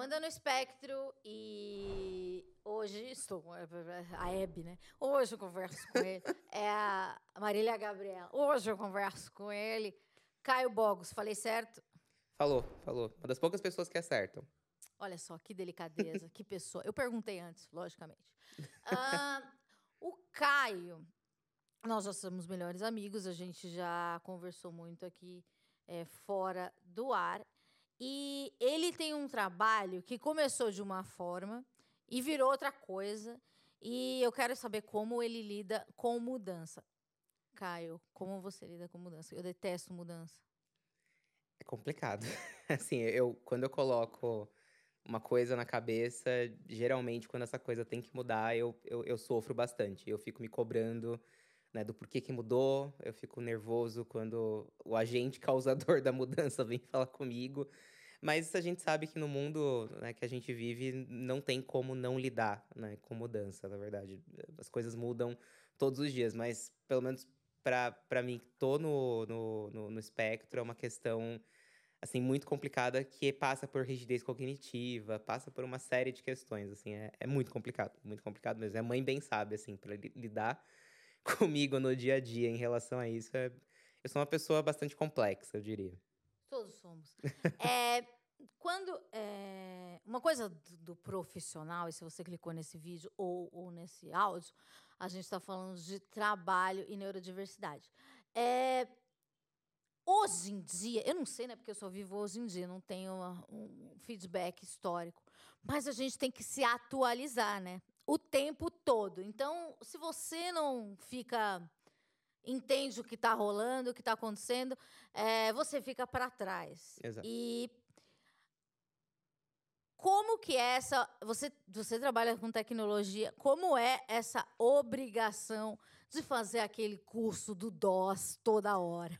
Amanda no Espectro e hoje estou com a Hebe, né? Hoje eu converso com ele. É a Marília Gabriela. Hoje eu converso com ele. Caio Bogos, falei certo? Falou. Uma das poucas pessoas que acertam. Olha só, que delicadeza, que pessoa. Eu perguntei antes, logicamente. O Caio, nós já somos melhores amigos, a gente já conversou muito aqui fora do ar. E ele tem um trabalho que começou de uma forma e virou outra coisa. E eu quero saber como ele lida com mudança. Caio, como você lida com mudança? Eu detesto mudança. É complicado. Assim, quando eu coloco uma coisa na cabeça, geralmente quando essa coisa tem que mudar, eu sofro bastante. Eu fico me cobrando, né, do porquê que mudou. Eu fico nervoso quando o agente causador da mudança vem falar comigo. Mas a gente sabe que no mundo, né, que a gente vive, não tem como não lidar, né, com mudança, na verdade. As coisas mudam todos os dias, mas pelo menos para mim, que tô no espectro, é uma questão assim, muito complicada, que passa por rigidez cognitiva, passa por uma série de questões, assim, é muito complicado mesmo. A mãe bem sabe, assim, para lidar comigo no dia a dia em relação a isso. Eu sou uma pessoa bastante complexa, eu diria. Todos somos. Uma coisa do profissional, e se você clicou nesse vídeo ou nesse áudio, a gente está falando de trabalho e neurodiversidade. Hoje em dia, eu não sei, né? Porque eu só vivo hoje em dia, não tenho um feedback histórico. Mas a gente tem que se atualizar, né? O tempo todo. Então, se você não entende o que está rolando, o que está acontecendo, você fica para trás. Exato. E como que é essa... Você trabalha com tecnologia, como é essa obrigação de fazer aquele curso do DOS toda hora?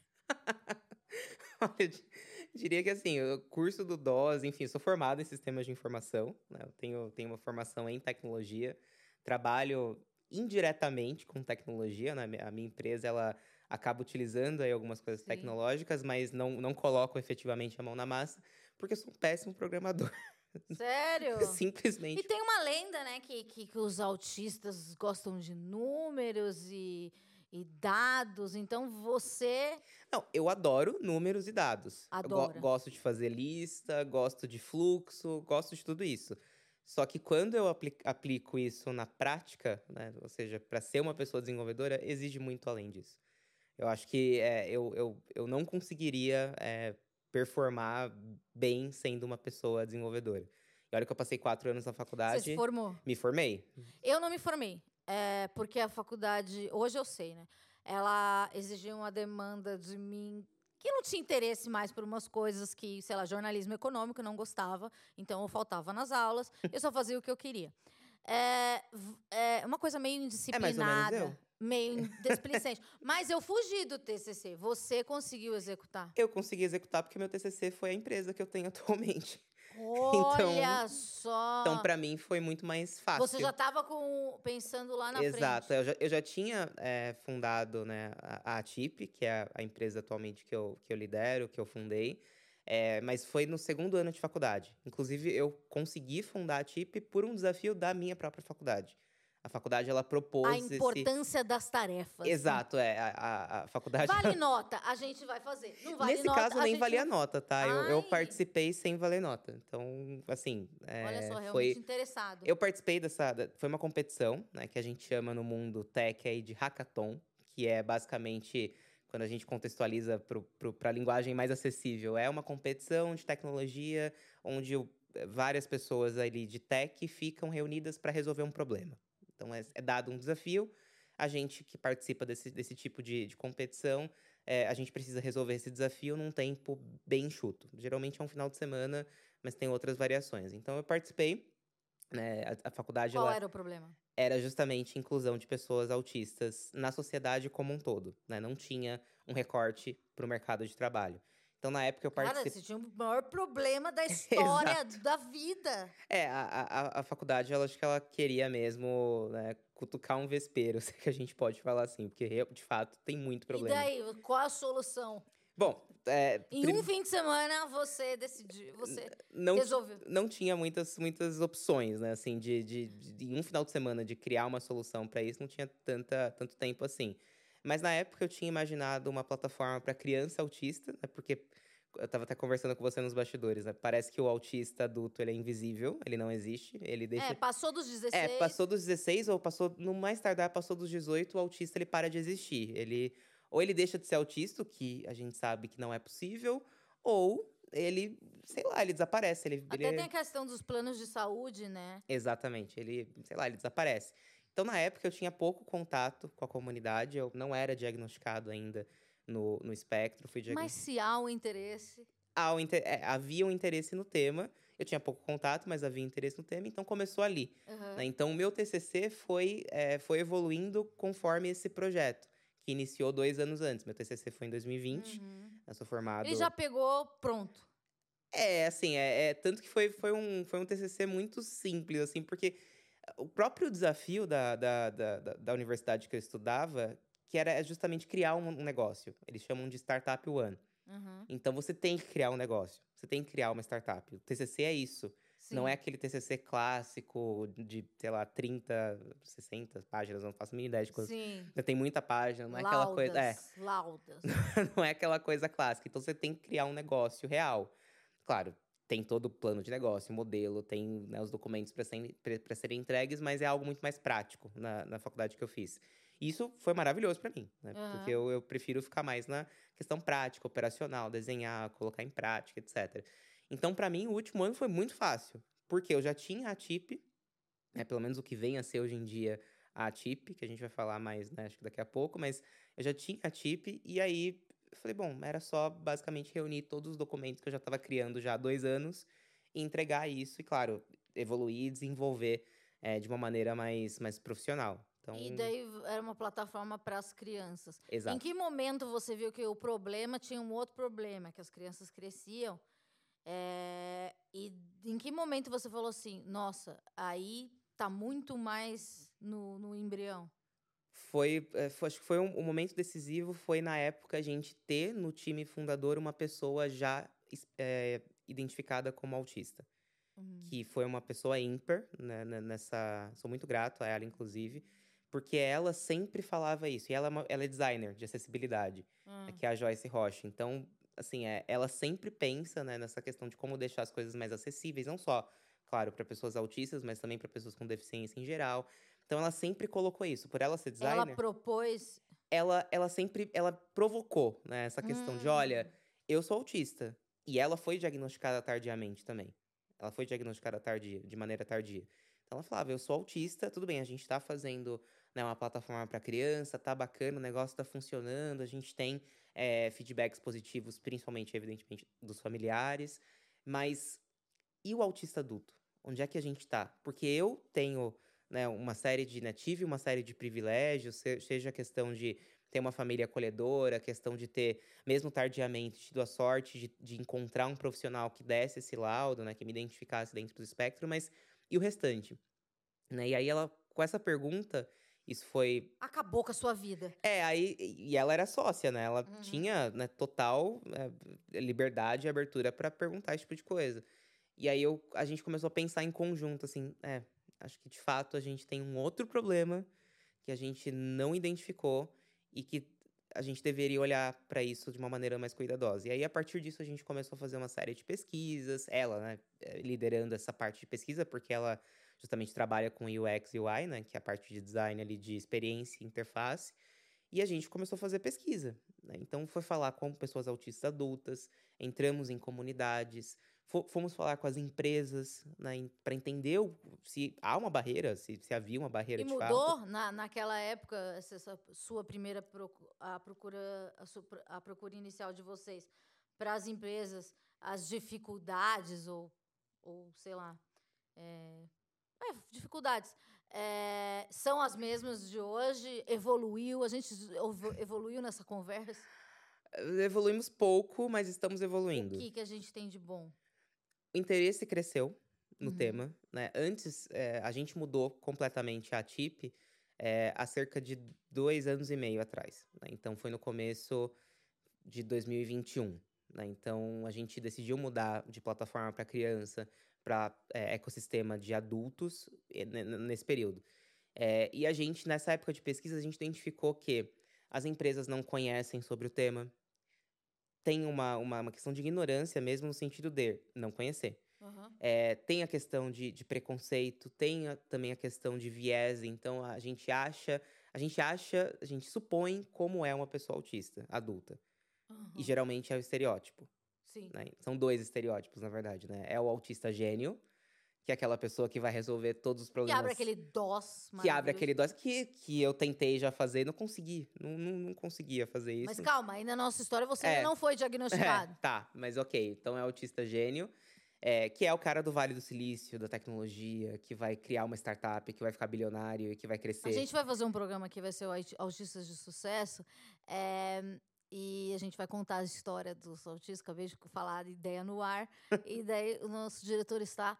Olha, eu diria que assim, o curso do DOS, enfim, sou formado em sistemas de informação, né? Eu tenho uma formação em tecnologia, trabalho indiretamente com tecnologia, né? A minha empresa, ela acaba utilizando aí algumas coisas Sim. tecnológicas, mas não coloco efetivamente a mão na massa, porque eu sou um péssimo programador. Sério? E Simplesmente. tem uma lenda, né, que os autistas gostam de números e dados. Então, você Não, eu adoro números e dados. Eu adora. gosto de fazer lista, gosto de fluxo, gosto de tudo isso. Só que quando eu aplico isso na prática, né, ou seja, para ser uma pessoa desenvolvedora, exige muito além disso. Eu acho que eu não conseguiria performar bem sendo uma pessoa desenvolvedora. E olha que eu passei 4 anos na Você faculdade. se formou? Me formei. Eu não me formei, porque a faculdade, hoje eu sei, né? Ela exigia uma demanda de mim que não tinha interesse mais por umas coisas que, sei lá, jornalismo econômico, eu não gostava, então eu faltava nas aulas, eu só fazia o que eu queria. Uma coisa meio É mais ou menos eu. indisciplinada, meio displicente. Mas eu fugi do TCC. Você conseguiu executar? Eu consegui executar porque meu TCC foi a empresa que eu tenho atualmente. Então, Olha então só! para mim foi muito mais Você já fácil. estava pensando lá na Exato. frente. Eu já tinha fundado, né, a ATIP, que é a empresa atualmente que eu lidero, que eu fundei. Mas foi no segundo ano de faculdade. Inclusive, eu consegui fundar a ATIP por um desafio da minha própria faculdade. A faculdade, ela A propôs esse... importância das tarefas. Exato, a faculdade... Vale nota, a gente vai fazer. Não vale Nesse nota, caso, a nem gente valia não... nota, tá? Eu Ai, participei sem valer nota. Então, assim, olha só, realmente foi... interessado. Eu participei foi uma competição, né, que a gente chama no mundo tech aí de hackathon, que é basicamente, quando a gente contextualiza para a linguagem mais acessível, é uma competição de tecnologia onde várias pessoas ali de tech ficam reunidas para resolver um problema. Então, é dado um desafio, a gente que participa desse tipo de competição, a gente precisa resolver esse desafio num tempo bem enxuto. Geralmente é um final de semana, mas tem outras variações. Então, eu participei, né? A faculdade, Qual ela era o problema? era justamente inclusão de pessoas autistas na sociedade como um todo, né? Não tinha um recorte para o mercado de trabalho. Então, na época, eu Cara, participei... você tinha o maior problema da história Exato. da vida. A faculdade, ela acho que ela queria mesmo, né, cutucar um vespeiro, se é que a gente pode falar assim, porque de fato tem muito E problema. daí, qual a solução? Bom, Em um fim de semana, você decidiu, você não, resolveu. não tinha muitas opções, né? Assim, em um final de semana de criar uma solução para isso, não tinha tanto tempo assim. Mas na época eu tinha imaginado uma plataforma para criança autista, né? Porque eu estava até conversando com você nos bastidores, né? Parece que o autista adulto ele é invisível, ele não existe, ele deixa. Passou dos 16. Passou dos 16 ou passou, no mais tardar, passou dos 18, o autista ele para de existir. Ou ele deixa de ser autista, o que a gente sabe que não é possível, ou ele, sei lá, ele desaparece. Até tem a questão dos planos de saúde, né? Exatamente, sei lá, ele desaparece. Então, na época, eu tinha pouco contato com a comunidade, eu não era diagnosticado ainda no espectro, fui Mas diagnosticado. se há o interesse. Havia um interesse no tema, eu tinha pouco contato, mas havia interesse no tema, então começou ali. Né? Então, o meu TCC foi evoluindo conforme esse projeto, que iniciou 2 anos antes. Meu TCC foi em 2020, eu sou formado... Ele já pegou pronto. Assim, tanto que foi um TCC muito simples, assim, porque o próprio desafio da universidade que eu estudava, que era justamente criar um negócio. Eles chamam de Startup One. Então, você tem que criar um negócio. Você tem que criar uma startup. O TCC é isso. Sim. Não é aquele TCC clássico de, sei lá, 30, 60 páginas. Não faço a mínima ideia de quantas. Sim. Tem muita página. Não é aquela coisa... Laudas. Não é aquela coisa clássica. Então, você tem que criar um negócio real. Claro, tem todo o plano de negócio, modelo, tem, né, os documentos para serem entregues, mas é algo muito mais prático na faculdade que eu fiz. E isso foi maravilhoso para mim, né? Porque eu prefiro ficar mais na questão prática, operacional, desenhar, colocar em prática, etc. Então, para mim, o último ano foi muito fácil, porque eu já tinha a TIP, né, pelo menos o que vem a ser hoje em dia a TIP, que a gente vai falar mais, né, acho que daqui a pouco, mas eu já tinha a TIP, e aí eu falei, bom, era só basicamente reunir todos os documentos que eu já estava criando já há 2 anos e entregar isso, e claro, evoluir e desenvolver de uma maneira mais profissional. Então, E daí era uma plataforma para as crianças. exato. Em que momento você viu que o problema tinha um outro problema, que as crianças cresciam? E em que momento você falou assim, nossa, aí tá muito mais no embrião? Acho que foi um momento decisivo, foi na época a gente ter no time fundador uma pessoa já identificada como autista. Que foi uma pessoa ímpar, né, sou muito grato a ela, inclusive, porque ela sempre falava isso. E ela é designer de acessibilidade, que é a Joyce Rocha. Então, assim, ela sempre pensa, né, nessa questão de como deixar as coisas mais acessíveis, não só, claro, para pessoas autistas, mas também para pessoas com deficiência em geral. Então, ela sempre colocou isso. Por ela ser designer... Ela propôs... Ela provocou, né, essa questão de, olha, eu sou autista. E ela foi diagnosticada tardiamente também. Ela foi diagnosticada de maneira tardia. Então ela falava, eu sou autista, tudo bem, a gente tá fazendo, né, uma plataforma para criança, tá bacana, o negócio tá funcionando, a gente tem feedbacks positivos, principalmente, evidentemente, dos familiares. Mas e o autista adulto? Onde é que a gente tá? Porque eu tenho, né, tive uma série de privilégios, seja a questão de ter uma família acolhedora, a questão de ter, mesmo tardiamente, tido a sorte de encontrar um profissional que desse esse laudo, né, que me identificasse dentro do espectro, mas e o restante? Né? E aí ela, com essa pergunta, isso foi... Acabou com a sua vida. E ela era sócia, né? Ela tinha, né, total liberdade e abertura para perguntar esse tipo de coisa. E aí a gente começou a pensar em conjunto, assim, acho que de fato a gente tem um outro problema que a gente não identificou e que a gente deveria olhar para isso de uma maneira mais cuidadosa. E aí, a partir disso, a gente começou a fazer uma série de pesquisas, ela, né, liderando essa parte de pesquisa, porque ela justamente trabalha com UX e UI, né, que é a parte de design ali de experiência e interface. E a gente começou a fazer pesquisa, né? Então, foi falar com pessoas autistas adultas, entramos em comunidades, fomos falar com as empresas, né, para entender se há uma barreira, se havia uma barreira E de fato. mudou naquela época, essa sua primeira a procura inicial de vocês para as empresas, as dificuldades ou sei lá, dificuldades são as mesmas de hoje? Evoluiu? A gente evoluiu nessa conversa? Evoluímos pouco, mas estamos evoluindo. O que a gente tem de bom? O interesse cresceu no tema, né? Antes, a gente mudou completamente a TIP há cerca de 2 anos e meio atrás, né? Então, foi no começo... de 2021, né? Então, a gente decidiu mudar de plataforma para criança para ecossistema de adultos nesse período. E a gente, nessa época de pesquisa, a gente identificou que as empresas não conhecem sobre o tema. Tem uma questão de ignorância mesmo no sentido de não conhecer. Aham. Tem a questão de preconceito, tem também a questão de viés. Então, a gente supõe como é uma pessoa autista, adulta. E Aham. geralmente é o estereótipo, Sim. né? São 2 estereótipos, na verdade, né? É o autista gênio, que é aquela pessoa que vai resolver todos os Que abre problemas. aquele DOS Que abre maravilhoso. aquele DOS que eu tentei já fazer e não consegui. Não conseguia fazer Mas isso. calma, aí na nossa história você ainda É. não foi diagnosticado. Tá, mas ok. Então é autista gênio, que é o cara do Vale do Silício, da tecnologia, que vai criar uma startup, que vai ficar bilionário e que vai crescer. A gente vai fazer um programa que vai ser o Autistas de Sucesso. E a gente vai contar a história dos autistas. Acabei de falar de ideia no ar. E daí o nosso diretor está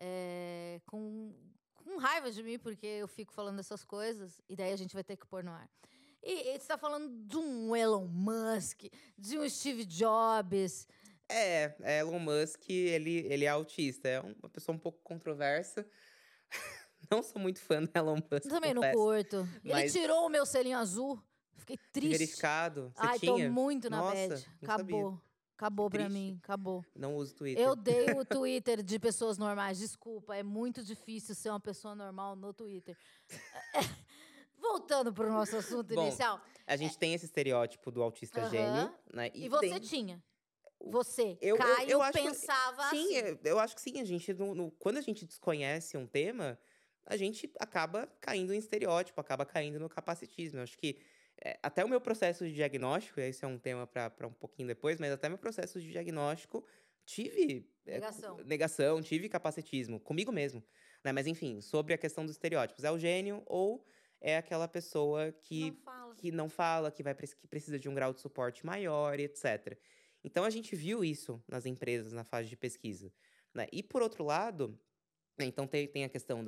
com raiva de mim, porque eu fico falando essas coisas. E daí a gente vai ter que pôr no ar. E você está falando de um Elon Musk, de um Steve Jobs. Elon Musk, ele é autista. É uma pessoa um pouco controversa. Não sou muito fã do Elon Musk, Também não confesso. curto. Ele Mas tirou o meu selinho azul. Fiquei triste. verificado, você Ai, tinha? tô muito na Nossa, bad. não sabia. Acabou. Acabou pra Triste. mim. Acabou. Não uso Twitter. Eu odeio o Twitter de pessoas normais. Desculpa, é muito difícil ser uma pessoa normal no Twitter. Voltando pro nosso assunto Bom, inicial. a gente tem esse estereótipo do autista Aham. gênio, né? E você tinha. Você, Eu Caio, acho que pensava sim, assim. eu acho que sim. A gente, quando a gente desconhece um tema, a gente acaba caindo em estereótipo, acaba caindo no capacitismo. Eu acho que até o meu processo de diagnóstico, esse é um tema para um pouquinho depois, mas até meu processo de diagnóstico tive negação, tive capacitismo comigo mesmo, né? Mas enfim, sobre a questão dos estereótipos, é o gênio ou é aquela pessoa que não fala, que precisa de um grau de suporte maior, etc. Então a gente viu isso nas empresas na fase de pesquisa, né? E por outro lado, né, então tem a questão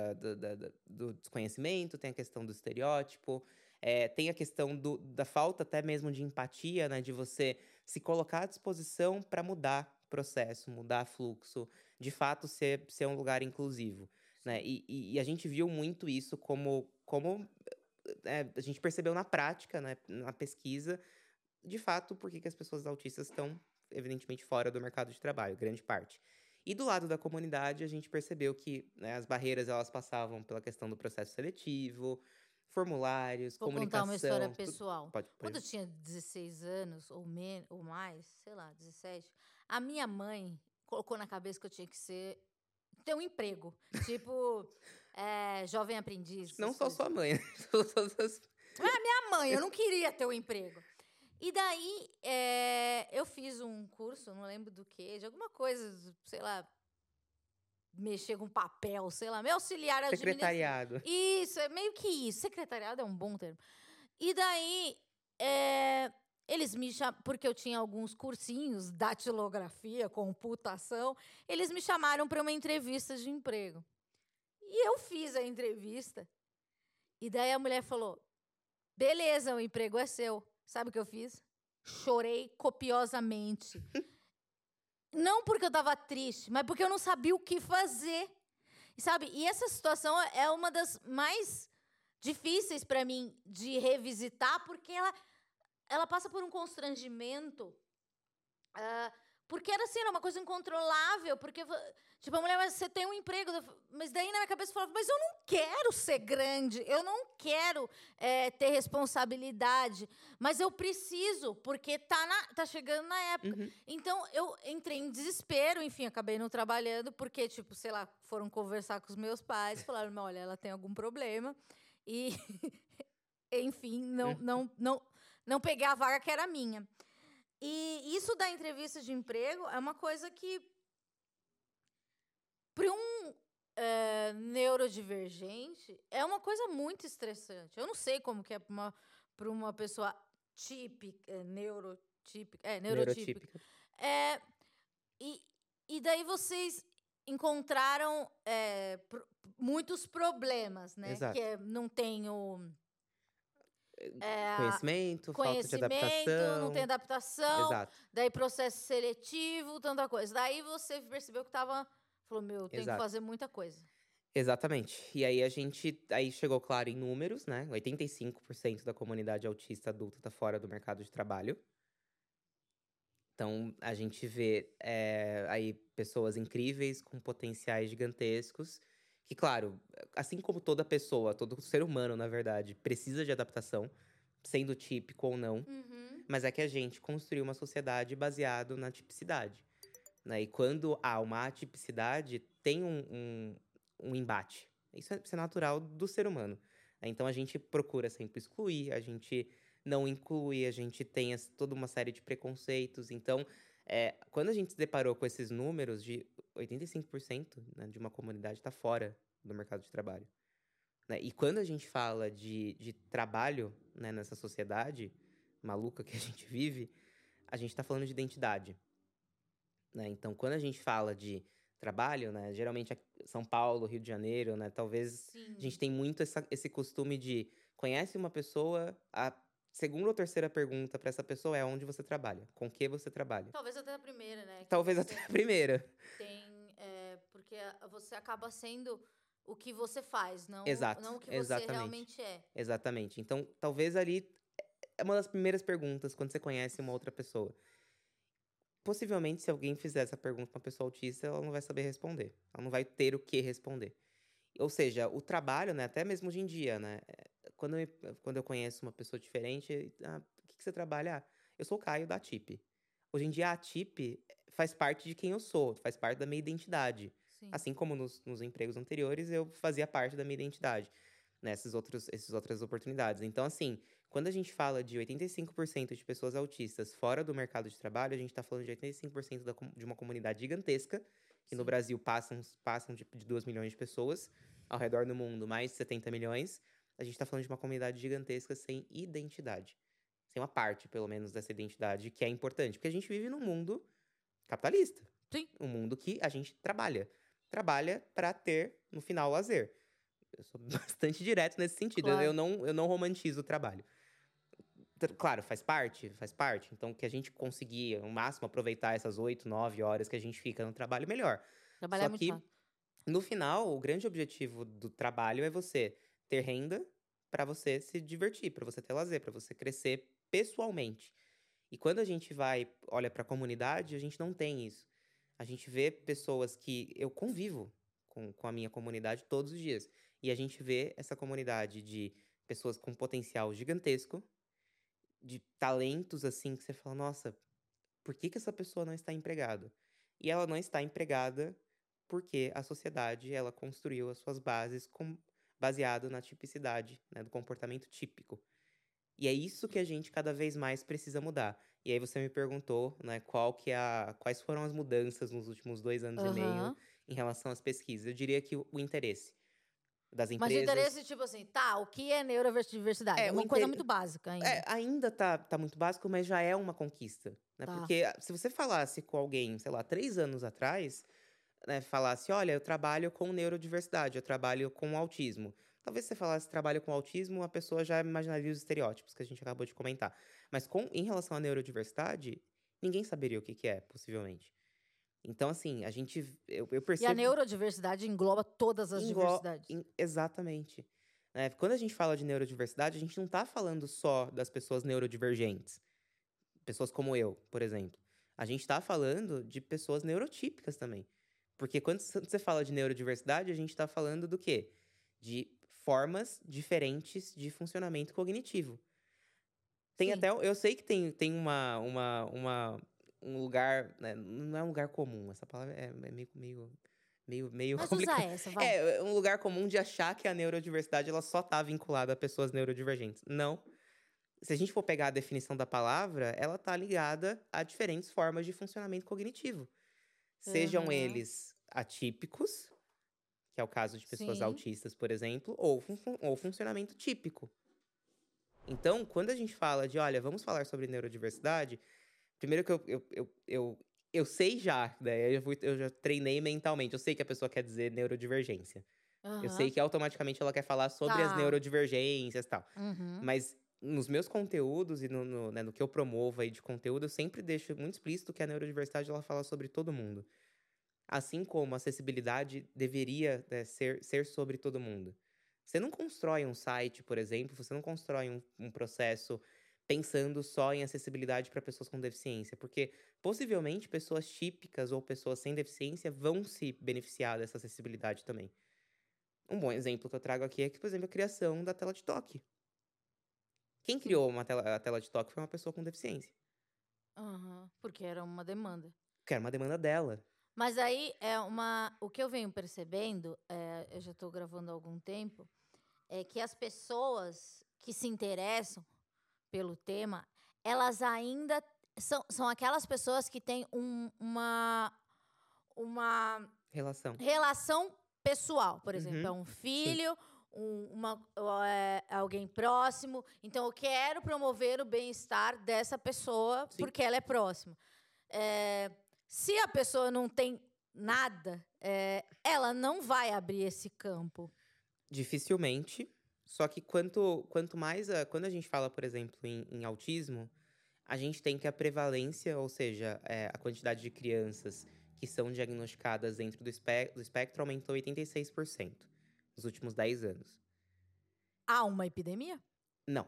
do desconhecimento, tem a questão do estereótipo, tem a questão da falta até mesmo de empatia, né? De você se colocar à disposição para mudar processo, mudar fluxo, de fato ser um lugar inclusivo, né? E a gente viu muito isso como a gente percebeu na prática, né? Na pesquisa, de fato, por que as pessoas autistas estão, evidentemente, fora do mercado de trabalho, grande parte. E do lado da comunidade, a gente percebeu que, né, as barreiras elas passavam pela questão do processo seletivo, formulários, Vou comunicação. contar uma história pessoal. Pode. Quando eu tinha 16 anos, ou mais, sei lá, 17, a minha mãe colocou na cabeça que eu tinha que ter um emprego. Tipo, jovem aprendiz. Não essas só coisas. sua mãe, né? Minha mãe, eu não queria ter um emprego. E daí, eu fiz um curso, não lembro do que, de alguma coisa, sei lá, mexer com papel, sei lá, meu auxiliar administrativo. Secretariado. Isso, é meio que isso. Secretariado é um bom termo. E daí, eles me chamaram, porque eu tinha alguns cursinhos, datilografia, computação, eles me chamaram para uma entrevista de emprego. E eu fiz a entrevista. E daí a mulher falou, beleza, o emprego é seu. Sabe o que eu fiz? Chorei copiosamente. Não porque eu estava triste, mas porque eu não sabia o que fazer. Sabe? E essa situação é uma das mais difíceis para mim de revisitar, porque ela passa por um constrangimento. Porque era assim, era uma coisa incontrolável. Porque, tipo, a mulher, mas você tem um emprego. Mas daí na minha cabeça eu falava, mas eu não quero ser grande, eu não quero ter responsabilidade, mas eu preciso, porque tá chegando na época. Uhum. Então, eu entrei em desespero, enfim, acabei não trabalhando, porque, tipo, sei lá, foram conversar com os meus pais, falaram, olha, ela tem algum problema, e, enfim, não peguei a vaga que era minha. E isso da entrevista de emprego é uma coisa que, para um neurodivergente, é uma coisa muito estressante. Eu não sei como que é para uma pessoa típica, neurotípica. E daí vocês encontraram muitos problemas, né? Exato. Que não tem o... Conhecimento, falta de conhecimento, não tem adaptação. adaptação, Exato, daí processo seletivo, tanta coisa. Daí você percebeu que falou, meu, eu tenho que exato. fazer muita coisa. Exatamente. E aí aí chegou claro em números, né? 85% da comunidade autista adulta tá fora do mercado de trabalho. Então, a gente vê aí pessoas incríveis, com potenciais gigantescos, que, claro, assim como toda pessoa, todo ser humano, na verdade, precisa de adaptação, sendo típico ou não, Uhum. mas é que a gente construiu uma sociedade baseado na tipicidade, né? E quando há uma atipicidade, tem um embate. Isso é natural do ser humano. Então a gente procura sempre excluir, a gente não inclui, a gente tem toda uma série de preconceitos. Então, quando a gente se deparou com esses números de 85%, né, de uma comunidade está fora do mercado de trabalho, né? E quando a gente fala de trabalho, né, nessa sociedade maluca que a gente vive, a gente está falando de identidade, né? Então, quando a gente fala de trabalho, né, geralmente São Paulo, Rio de Janeiro, né, talvez a Sim. gente tem muito esse costume de conhece uma pessoa, a segunda ou terceira pergunta para essa pessoa é onde você trabalha, com que você trabalha. Talvez até a primeira, né? Que Talvez até você a primeira. porque você acaba sendo o que você faz, Exato, não o que você exatamente. realmente é. Exatamente. Então, talvez ali é uma das primeiras perguntas quando você conhece uma outra pessoa. Possivelmente, se alguém fizer essa pergunta pra uma pessoa autista, ela não vai saber responder. Ela não vai ter o que responder. Ou seja, o trabalho, né, até mesmo hoje em dia, né, quando eu conheço uma pessoa diferente, o que você trabalha? Ah, eu sou o Caio da TIP. Hoje em dia, a TIP faz parte de quem eu sou, faz parte da minha identidade. Sim. Assim como nos empregos anteriores, eu fazia parte da minha identidade, nessas outras oportunidades. Então, assim, quando a gente fala de 85% de pessoas autistas fora do mercado de trabalho, a gente está falando de 85% de uma comunidade gigantesca, que no Sim. Brasil passam de 2 milhões de pessoas, ao redor do mundo mais de 70 milhões. A gente está falando de uma comunidade gigantesca sem identidade. Sem uma parte, pelo menos, dessa identidade, que é importante. Porque a gente vive num mundo capitalista. Sim. Um mundo que a gente trabalha. Trabalha para ter, no final, lazer. Eu sou bastante direto nesse sentido. Claro. Eu não romantizo o trabalho. Claro, faz parte, faz parte. Então, que a gente conseguir, ao máximo, aproveitar essas 8, 9 horas que a gente fica no trabalho, melhor. Trabalhar Só é muito que, chato. no final, o grande objetivo do trabalho é você ter renda para você se divertir, para você ter lazer, para você crescer pessoalmente. E quando a gente olha para a comunidade, a gente não tem isso. A gente vê pessoas que eu convivo com a minha comunidade todos os dias. E a gente vê essa comunidade de pessoas com potencial gigantesco, de talentos assim que você fala, nossa, por que essa pessoa não está empregada? E ela não está empregada porque a sociedade ela construiu as suas bases baseado na tipicidade, né, do comportamento típico. E é isso que a gente cada vez mais precisa mudar. E aí você me perguntou, né, quais foram as mudanças nos últimos 2 anos e meio Aham. em relação às pesquisas. Eu diria que o interesse das Mas o empresas. interesse, tipo assim, tá, o que é neurodiversidade? É O uma coisa inter... muito básica ainda. ainda tá muito básico, mas já é uma conquista, né? Tá. Porque se você falasse com alguém, sei lá, 3 anos atrás, né, falasse, olha, eu trabalho com neurodiversidade, eu trabalho com autismo. Talvez você falasse trabalho com autismo, a pessoa já imaginaria os estereótipos que a gente acabou de comentar. Mas em relação à neurodiversidade, ninguém saberia o que é, possivelmente. Então, assim, eu E a percebo. neurodiversidade engloba todas as diversidades. Exatamente. Né? Quando a gente fala de neurodiversidade, a gente não tá falando só das pessoas neurodivergentes. Pessoas como eu, por exemplo. A gente tá falando de pessoas neurotípicas também. Porque quando você fala de neurodiversidade, a gente tá falando do quê? De formas diferentes de funcionamento cognitivo. Tem Sim. até. Eu sei que tem um lugar. Né, não é um lugar comum, essa palavra é meio Mas usa complicado. essa, vai. É um lugar comum de achar que a neurodiversidade ela só tá vinculada a pessoas neurodivergentes. Não. Se a gente for pegar a definição da palavra, ela tá ligada a diferentes formas de funcionamento cognitivo. Sejam Aham. eles atípicos, que é o caso de pessoas Sim. autistas, por exemplo, ou funcionamento típico. Então, quando a gente fala de, olha, vamos falar sobre neurodiversidade, primeiro que eu sei já, né? Eu já treinei mentalmente. Eu sei que a pessoa quer dizer neurodivergência. Eu sei Aham. que automaticamente ela quer falar sobre as Tá. neurodivergências e tal. Uhum. Mas nos meus conteúdos e né, no que eu promovo aí de conteúdo, eu sempre deixo muito explícito que a neurodiversidade ela fala sobre todo mundo. Assim como a acessibilidade deveria, né, ser sobre todo mundo. Você não constrói um site, por exemplo, você não constrói um processo pensando só em acessibilidade para pessoas com deficiência, porque possivelmente pessoas típicas ou pessoas sem deficiência vão se beneficiar dessa acessibilidade também. Um bom exemplo que eu trago aqui é que, por exemplo, a criação da tela de toque. Quem Sim. criou a tela de toque foi uma pessoa com deficiência, Aham, porque era uma demanda. que era uma demanda dela. Mas aí é uma. O que eu venho percebendo, eu já estou gravando há algum tempo, é que as pessoas que se interessam pelo tema, elas ainda são aquelas pessoas que têm uma Relação. relação pessoal. Por exemplo, é Uhum. um Sim. filho, alguém próximo. Então, eu quero promover o bem-estar dessa pessoa Sim. porque ela é próxima. Se a pessoa não tem nada, ela não vai abrir esse campo. Dificilmente. Só que quanto mais. Quando a gente fala, por exemplo, em autismo, a gente tem que a prevalência, ou seja, a quantidade de crianças que são diagnosticadas dentro do espectro aumentou 86% nos últimos 10 anos. Há uma epidemia? Não.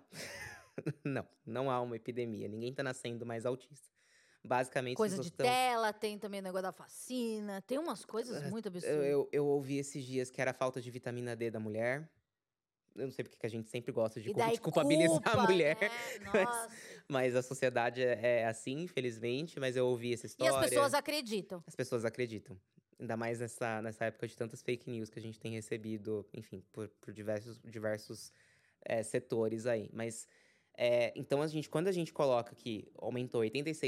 Não há uma epidemia. Ninguém tá nascendo mais autista. Basicamente, as Coisa pessoas de estão. tela, tem também o negócio da vacina, tem umas coisas muito absurdas. Eu ouvi esses dias que era a falta de vitamina D da mulher. Eu não sei porque que a gente sempre gosta de, E daí de culpabilizar a culpa, mulher, né? mas, Nossa. mas a sociedade é assim, infelizmente. Mas eu ouvi essa E as história. pessoas acreditam. As pessoas acreditam. Ainda mais nessa época de tantas fake news que a gente tem recebido, enfim, por diversos setores aí. Mas, então, quando a gente coloca que aumentou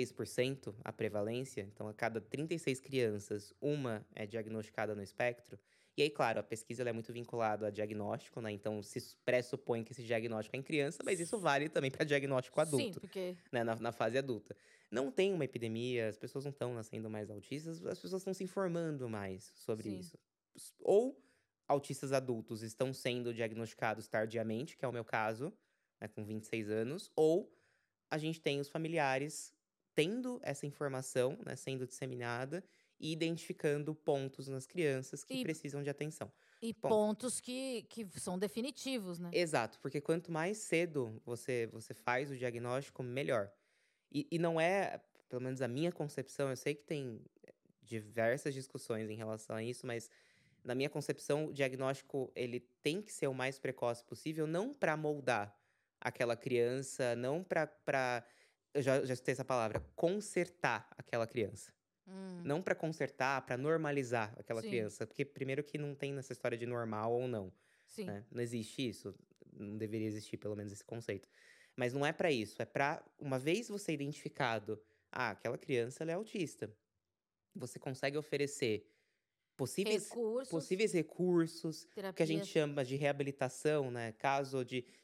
86% a prevalência, então a cada 36 crianças, uma é diagnosticada no espectro. E aí, claro, a pesquisa ela é muito vinculada a diagnóstico, né? Então, se pressupõe que esse diagnóstico é em criança, mas isso vale também para diagnóstico Sim, adulto, porque né? Na fase adulta. Não tem uma epidemia, as pessoas não estão nascendo mais autistas, as pessoas estão se informando mais sobre sim. isso. Ou autistas adultos estão sendo diagnosticados tardiamente, que é o meu caso, né, com 26 anos, ou a gente tem os familiares tendo essa informação, né, sendo disseminada e identificando pontos nas crianças que E, precisam de atenção. e Bom, pontos que são definitivos, né? exato, porque quanto mais cedo você faz o diagnóstico, melhor. E não é, pelo menos a minha concepção, eu sei que tem diversas discussões em relação a isso, mas na minha concepção, o diagnóstico ele tem que ser o mais precoce possível, não para moldar aquela criança, não para eu já escutei essa palavra, consertar aquela criança. Não para consertar, para normalizar aquela Sim, criança, porque primeiro que não tem nessa história de normal ou não, sim. né? Não existe isso, não deveria existir pelo menos esse conceito. Mas não é para isso, é para uma vez você identificado, aquela criança ela é autista, você consegue oferecer possíveis Recursos, possíveis recursos, o que a gente terapias. chama de reabilitação, né, caso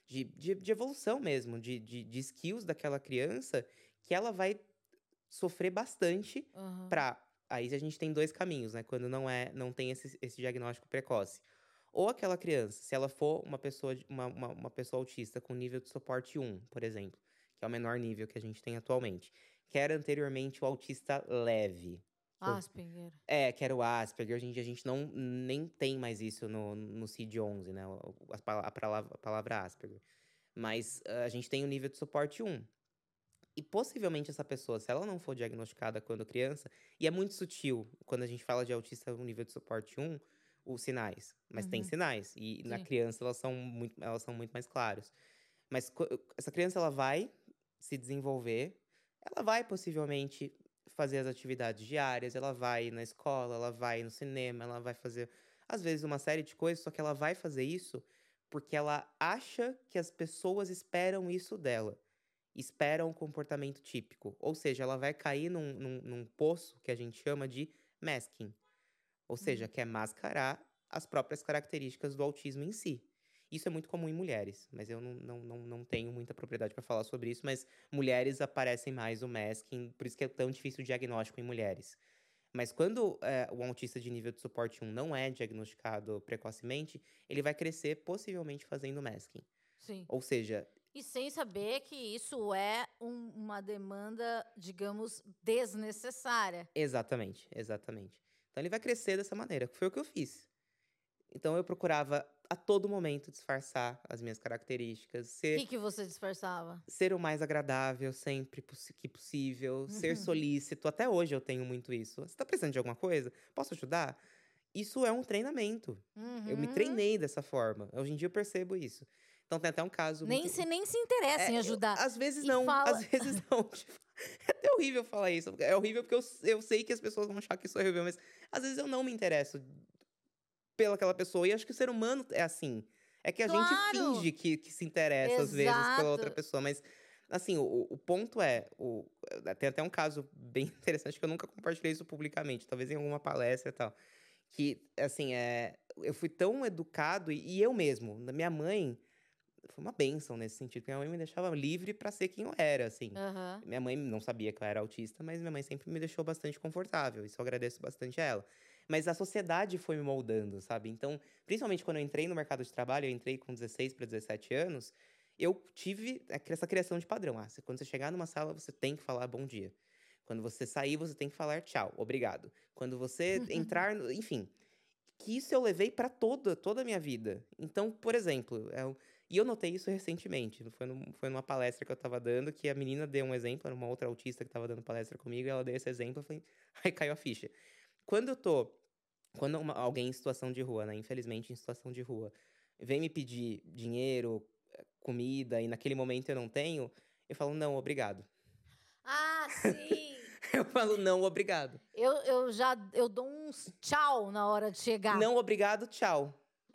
de evolução mesmo, de skills daquela criança, que ela vai sofrer bastante Aham. para aí a gente tem 2 caminhos, né, quando não tem esse diagnóstico precoce. Ou aquela criança, se ela for uma pessoa uma pessoa autista com nível de suporte 1, por exemplo, que é o menor nível que a gente tem atualmente, que era anteriormente o autista leve. Asperger. Que era o Asperger. Hoje em dia a gente nem tem mais isso no CID-11, né? A palavra Asperger. Mas a gente tem o nível de suporte 1. E possivelmente essa pessoa, se ela não for diagnosticada quando criança, e é muito sutil quando a gente fala de autista no nível de suporte 1, os sinais. Mas tem Uhum. sinais. E na Sim. criança elas são muito mais claros. Mas essa criança ela vai se desenvolver, ela vai possivelmente fazer as atividades diárias, ela vai ir na escola, ela vai no cinema, ela vai fazer, às vezes, uma série de coisas, só que ela vai fazer isso porque ela acha que as pessoas esperam isso dela. Esperam um comportamento típico. Ou seja, ela vai cair num poço que a gente chama de masking. Ou seja, Uhum. quer mascarar as próprias características do autismo em si. Isso é muito comum em mulheres, mas eu não tenho muita propriedade para falar sobre isso, mas mulheres aparecem mais o masking, por isso que é tão difícil o diagnóstico em mulheres. Mas quando o autista de nível de suporte 1 não é diagnosticado precocemente, ele vai crescer possivelmente fazendo masking. Sim. Ou seja, E sem saber que isso é uma demanda, digamos, desnecessária. Exatamente, exatamente. Então ele vai crescer dessa maneira, que foi o que eu fiz. Então eu procurava a todo momento disfarçar as minhas características, O que você disfarçava? ser o mais agradável sempre que possível, ser solícito. Até hoje eu tenho muito isso. Você tá precisando de alguma coisa? Posso ajudar? Isso é um treinamento. Eu me Uhum. treinei dessa forma. Hoje em dia eu percebo isso. Então tem até um caso muito. Você nem se interessa em ajudar. Às vezes E não, às fala. vezes não. Tipo, é até horrível falar isso. É horrível porque eu sei que as pessoas vão achar que isso é horrível, mas às vezes eu não me interesso pelaquela pessoa. E acho que o ser humano é assim. É que a gente Claro! finge que se interessa, às vezes, pela outra Exato. pessoa. Mas, assim, o ponto é. Tem até um caso bem interessante que eu nunca compartilhei isso publicamente, talvez em alguma palestra e tal. Que, assim, eu fui tão educado, e eu mesmo, minha mãe. Foi uma bênção nesse sentido, porque minha mãe me deixava livre pra ser quem eu era, assim. Aham. Minha mãe não sabia que eu era autista, mas minha mãe sempre me deixou bastante confortável. Isso eu agradeço bastante a ela. Mas a sociedade foi me moldando, sabe? Então, principalmente quando eu entrei no mercado de trabalho, eu entrei com 16 para 17 anos, eu tive essa criação de padrão. Quando você chegar numa sala, você tem que falar bom dia. Quando você sair, você tem que falar tchau, obrigado. Quando você entrar, enfim, que isso eu levei pra toda a minha vida. Então, por exemplo, e eu notei isso recentemente. Foi numa palestra que eu estava dando, que a menina deu um exemplo, era uma outra autista que estava dando palestra comigo, e ela deu esse exemplo, eu falei, aí caiu a ficha. Quando eu tô, quando alguém em situação de rua, né, infelizmente em situação de rua, vem me pedir dinheiro, comida, e naquele momento eu não tenho, eu falo, não, obrigado. Ah, sim! Eu falo, não, obrigado. Eu dou uns tchau na hora de chegar. Não, obrigado, tchau.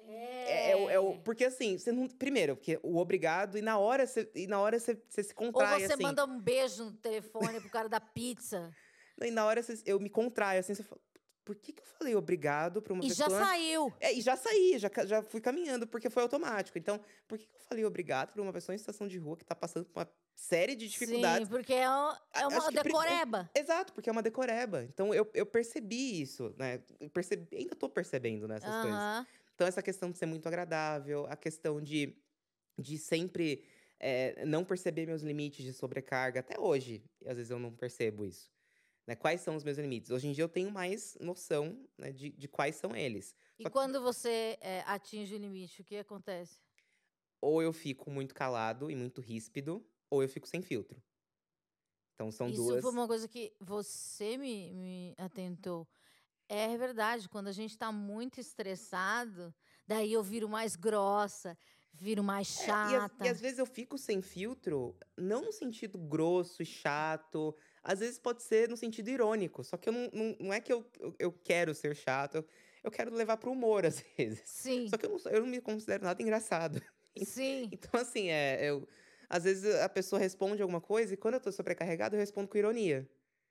É. Porque assim, você não. Primeiro, porque o obrigado, e na hora você se Ou contrai, você assim. manda um beijo no telefone pro cara da pizza. E na hora eu me contraio, assim, você fala, por que eu falei obrigado pra uma E já pessoa? saiu. E já saí, já fui caminhando, porque foi automático. Então, por que eu falei obrigado pra uma pessoa em situação de rua que tá passando por uma série de Sim, dificuldades? porque é Acho uma que. decoreba. Exato, porque é uma decoreba. Então, eu percebi isso, né? Ainda tô percebendo nessas coisas. Aham. Então, essa questão de ser muito agradável, a questão de sempre não perceber meus limites de sobrecarga. Até hoje, às vezes eu não percebo isso. Né? Quais são os meus limites? Hoje em dia eu tenho mais noção, né, de quais são eles. E Só que quando você atinge o limite, o que acontece? ou eu fico muito calado e muito ríspido, ou eu fico sem filtro. Então são Isso foi duas. uma coisa que você me atentou. É verdade, quando a gente tá muito estressado, daí eu viro mais grossa, viro mais E às chata. vezes eu fico sem filtro, não no sentido grosso e chato. Às vezes pode ser no sentido irônico. Só que não é que eu quero ser chato, eu quero levar pro humor, às vezes. Sim, Só que eu não me considero nada engraçado. sim. Então, assim, às vezes a pessoa responde alguma coisa e quando eu tô sobrecarregado, eu respondo com ironia.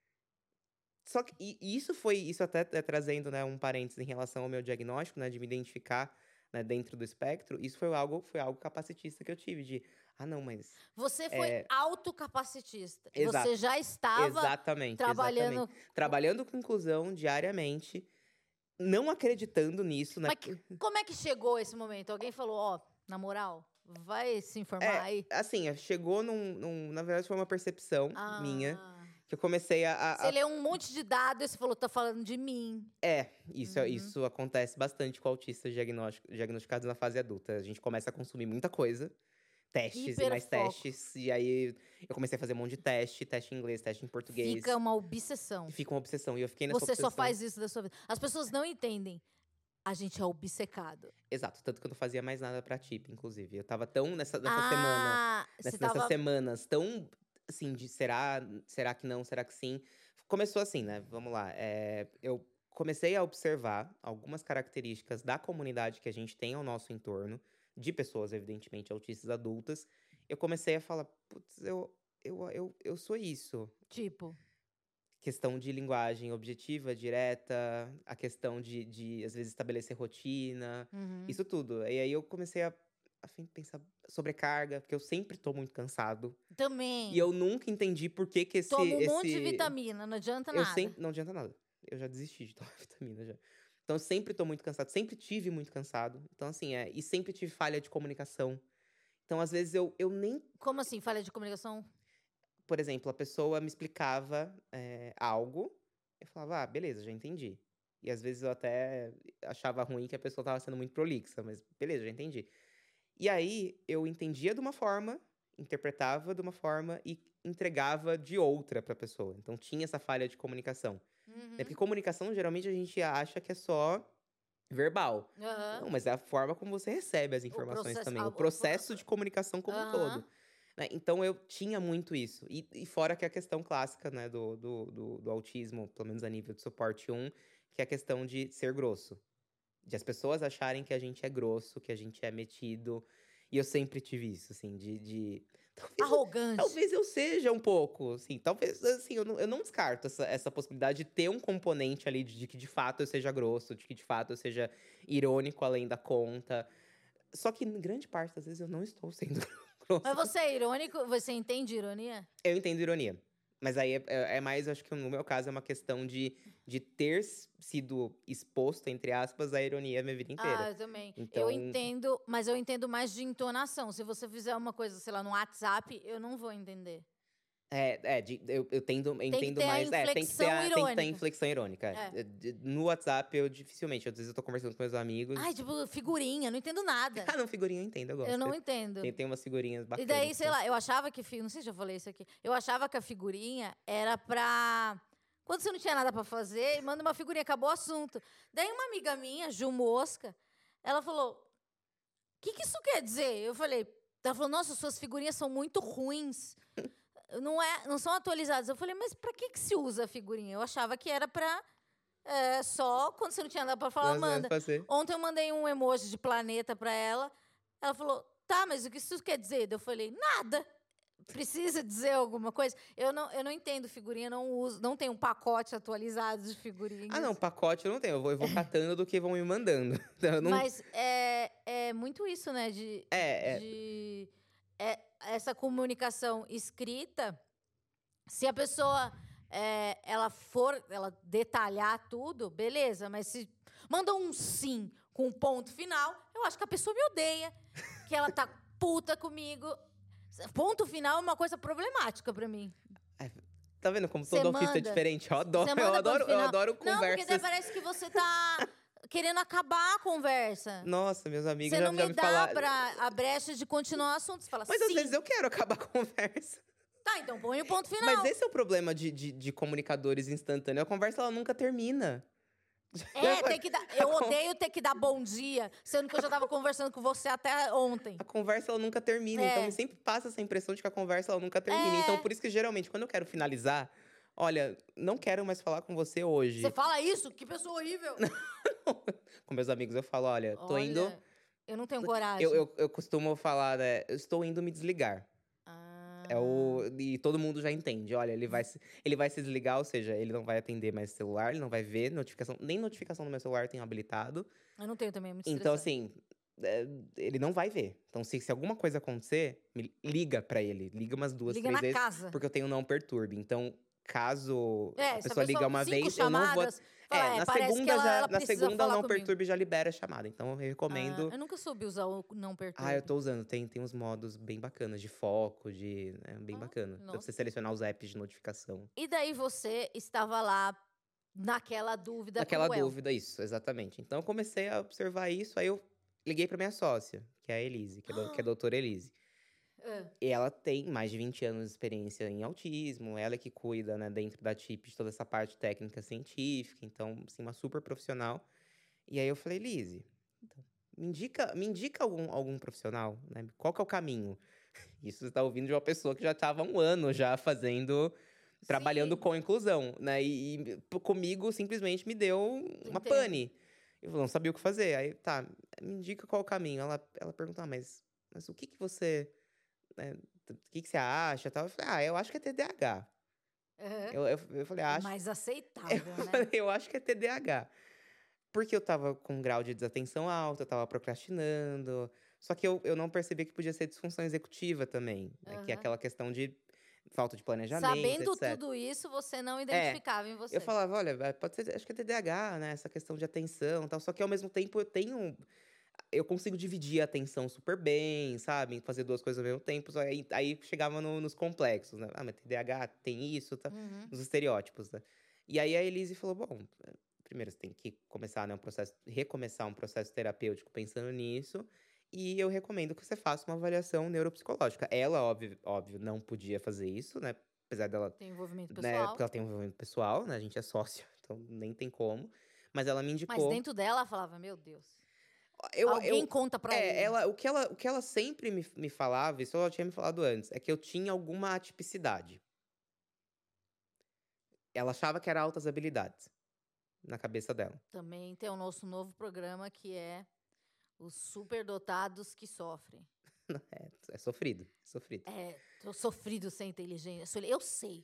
Só que e isso até trazendo, né, um parênteses em relação ao meu diagnóstico, né, de me identificar, né, dentro do espectro, isso foi algo capacitista que eu tive de: "Ah, não, mas". Você foi É, autocapacitista. Você exato. já estava Exatamente, exatamente. trabalhando. Trabalhando com inclusão diariamente, não acreditando nisso, né, Mas como é que chegou esse momento? Alguém falou, ó, na moral, vai se informar aí? assim, chegou na verdade foi uma percepção minha, Ah. que eu comecei Você leu um monte de dados e você falou, tá falando de mim. Uhum. Isso acontece bastante com autistas diagnosticados na fase adulta. A gente começa a consumir muita coisa, testes e mais Hiperfoco. testes, e aí eu comecei a fazer um monte de teste em inglês, teste em Fica português, uma e obsessão. fica uma obsessão. E eu fiquei nessa Você só obsessão. faz isso da sua vida. As pessoas não entendem. A gente é obcecado. Exato, tanto que eu não fazia mais nada pra TIP, inclusive. Eu estava tão nessa semana, Ah, você nessas tava. semanas tão, assim, de será que não, será que sim? Começou assim, né, vamos lá, eu comecei a observar algumas características da comunidade que a gente tem ao nosso entorno, de pessoas evidentemente autistas adultas, eu comecei a falar: "Putz, eu sou isso". Tipo. Questão de linguagem objetiva, direta, a questão de às vezes, estabelecer rotina, Uhum. isso tudo. E aí eu comecei a pensar sobrecarga, porque eu sempre tô muito cansado. E Também. eu nunca entendi por que que Tomo um monte de vitamina, não adianta eu nada. sempre não adianta nada. Eu já desisti de tomar vitamina já. Então eu sempre tô muito cansado, sempre tive muito cansado. Então assim, e sempre tive falha de comunicação. Então, às vezes, eu nem… Como assim, falha de comunicação? Por exemplo, a pessoa me explicava algo, eu falava, beleza, já entendi. E às vezes eu até achava ruim que a pessoa estava sendo muito prolixa, mas beleza, já entendi. E aí eu entendia de uma forma, interpretava de uma forma e entregava de outra para a pessoa. Então tinha essa falha de comunicação. Porque comunicação, geralmente, a gente acha que é só verbal. Aham. Não, mas é a forma como você recebe as informações processo- também. a- O processo de comunicação como um todo. Aham. Né? Então, eu tinha muito isso. E fora que a questão clássica, né, do autismo, pelo menos a nível de suporte 1, que é a questão de ser grosso. De as pessoas acharem que a gente é grosso, que a gente é metido. E eu sempre tive isso, assim, Arrogante. talvez eu seja um pouco, assim. Talvez, assim, eu não descarto essa possibilidade de ter um componente ali de que de fato eu seja grosso, de que de fato eu seja irônico além da conta. Só que, em grande parte das vezes, eu não estou sendo grosso. Mas você é irônico? Você entende ironia? Eu entendo ironia. Mas aí é mais, acho que no meu caso, é uma questão de ter sido exposto, entre aspas, à ironia a minha vida inteira. Eu também. Então, Eu entendo, mas eu entendo mais de entonação. Se você fizer uma coisa, sei lá, no WhatsApp, eu não vou entender. eu entendo ter a mais. Tem que ter inflexão a irônica. inflexão irônica. É. No WhatsApp, eu dificilmente, às vezes eu tô conversando com meus amigos. Ai, tipo, figurinha, não entendo nada. Não, figurinha eu entendo, eu gosto. Eu não entendo. Tem umas figurinhas E bacanas. daí, sei assim. lá, eu achava que… Não sei se eu falei isso aqui. Eu achava que a figurinha era pra… Quando você não tinha nada pra fazer, manda uma figurinha, acabou o assunto. Daí uma amiga minha, Ju Mosca, ela falou, o que isso quer dizer? Ela falou, nossa, suas figurinhas são muito ruins. Não são atualizadas. Eu falei, mas pra que se usa a figurinha? Eu achava que era pra… só quando você não tinha nada pra falar, Nossa, manda. pode ser. Ontem eu mandei um emoji de planeta pra ela. Ela falou, tá, mas o que isso quer dizer? Eu falei, nada. Precisa dizer alguma coisa? Eu não entendo figurinha, não uso, não tenho um pacote atualizado de figurinhas. Não, pacote eu não tenho. Eu vou catando do que vão me mandando. Então, eu não… Mas é muito isso, né? Essa comunicação escrita, se a pessoa ela detalhar tudo, beleza, mas se manda um sim com um ponto final, eu acho que a pessoa me odeia, que ela tá puta comigo. Ponto final é uma coisa problemática pra mim. Tá vendo como Cê todo ofício é manda. diferente? Eu Cê adoro, manda eu ponto adoro, eu final. adoro Não, porque daí conversas. parece que você tá querendo acabar a conversa. Nossa, meus amigos Você já não já me me dá falaram. a brecha de continuar o assunto. Você fala Mas sim. às vezes eu quero acabar a conversa. Tá, então põe o ponto final. Mas esse é o problema de comunicadores instantâneos. A conversa, ela nunca termina. Tem que dar. Eu odeio ter que dar bom dia, sendo que eu já tava conversando com você até ontem. A conversa, ela nunca termina. Então, me sempre passa essa impressão de que a conversa, ela nunca termina. Então, por isso que, geralmente, quando eu quero finalizar… Olha, não quero mais falar com você hoje. Você fala isso? Que pessoa horrível. Com meus amigos, eu falo, olha, tô indo… Olha, eu não tenho coragem. Eu costumo falar, né? Eu estou indo me desligar. E todo mundo já entende. Olha, ele vai se desligar, ou seja, ele não vai atender mais celular, ele não vai ver notificação. Nem notificação no meu celular eu tenho habilitado. Eu não tenho também, é muito Então, estressante. assim, ele não vai ver. Então, se alguma coisa acontecer, liga pra ele. Liga umas 2, Liga 3 na vezes. casa. Porque eu tenho não perturbe. Então, caso a Se pessoa ligar uma vez, eu não vou… Fala, na parece segunda, que ela na precisa segunda o falar não comigo. perturbe já libera a chamada. Então, eu recomendo… Eu nunca soube usar o não perturbe. eu tô usando. Tem uns modos bem bacanas de foco, bem bacana. Dá pra nossa. você selecionar os apps de notificação. E daí você estava lá naquela dúvida Naquela cruel. dúvida, isso, exatamente. Então, eu comecei a observar isso, aí eu liguei pra minha sócia, que é a Elise, que é a doutora Elise. E ela tem mais de 20 anos de experiência em autismo, ela é que cuida, né, dentro da TIP, de toda essa parte técnica científica, então, assim, uma super profissional. E aí eu falei, Elise, então, me indica algum profissional, né? Qual que é o caminho? Isso você tá ouvindo de uma pessoa que já estava há um ano já trabalhando Sim. com inclusão, né? E comigo, simplesmente, me deu uma Entendo. pane. Eu não sabia o que fazer. Aí, tá, me indica qual o caminho. Ela perguntou, mas o que você… né, o que você acha? Tal. Eu falei, eu acho que é TDAH. Eu falei, acho… Mais aceitável, né? Eu acho que é TDAH. Porque eu tava com um grau de desatenção alto, eu tava procrastinando. Só que eu não percebi que podia ser disfunção executiva também. Né? Que é aquela questão de falta de planejamento, Sabendo etc. tudo isso, você não identificava em você. Eu falava, olha, pode ser, acho que é TDAH, né? Essa questão de atenção e tal. Só que ao mesmo tempo eu tenho… eu consigo dividir a atenção super bem, sabe? Fazer duas coisas ao mesmo tempo. Só aí chegava nos complexos, né? Ah, mas TDAH tem isso, tá? Uhum. Os estereótipos, né? E aí a Elise falou: bom, primeiro você tem que começar, né, recomeçar um processo terapêutico pensando nisso. E eu recomendo que você faça uma avaliação neuropsicológica. Ela, óbvio, não podia fazer isso, né? Apesar dela, Tem envolvimento né? Porque pessoal. ela tem um envolvimento pessoal, né? A gente é sócio, então nem tem como. Mas ela me Mas indicou. dentro dela, ela falava, meu Deus. Eu, Alguém eu, conta pra ele. o que ela sempre me falava, isso ela tinha me falado antes, é que eu tinha alguma atipicidade. Ela achava que era altas habilidades na cabeça dela. Também tem o nosso novo programa que é os superdotados que sofrem. É sofrido, é sofrido. É, tô sofrido ser inteligente. Eu sei.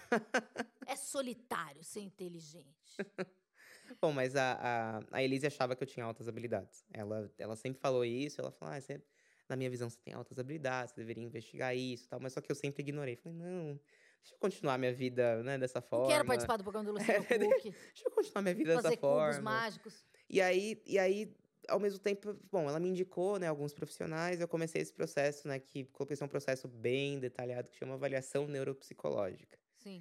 É solitário ser inteligente. Bom, mas a Elise achava que eu tinha altas habilidades. Ela sempre falou isso, ela falou, na minha visão você tem altas habilidades, você deveria investigar isso e tal, mas só que eu sempre ignorei. Falei, não, deixa eu continuar minha vida, né, dessa Não quero forma. participar do programa do Luciano Huck. Deixa eu continuar minha vida dessa Fazer cubos forma. mágicos. E aí, ao mesmo tempo, bom, ela me indicou, né, alguns profissionais, eu comecei esse processo, né, que comecei um processo bem detalhado que chama avaliação neuropsicológica. Sim.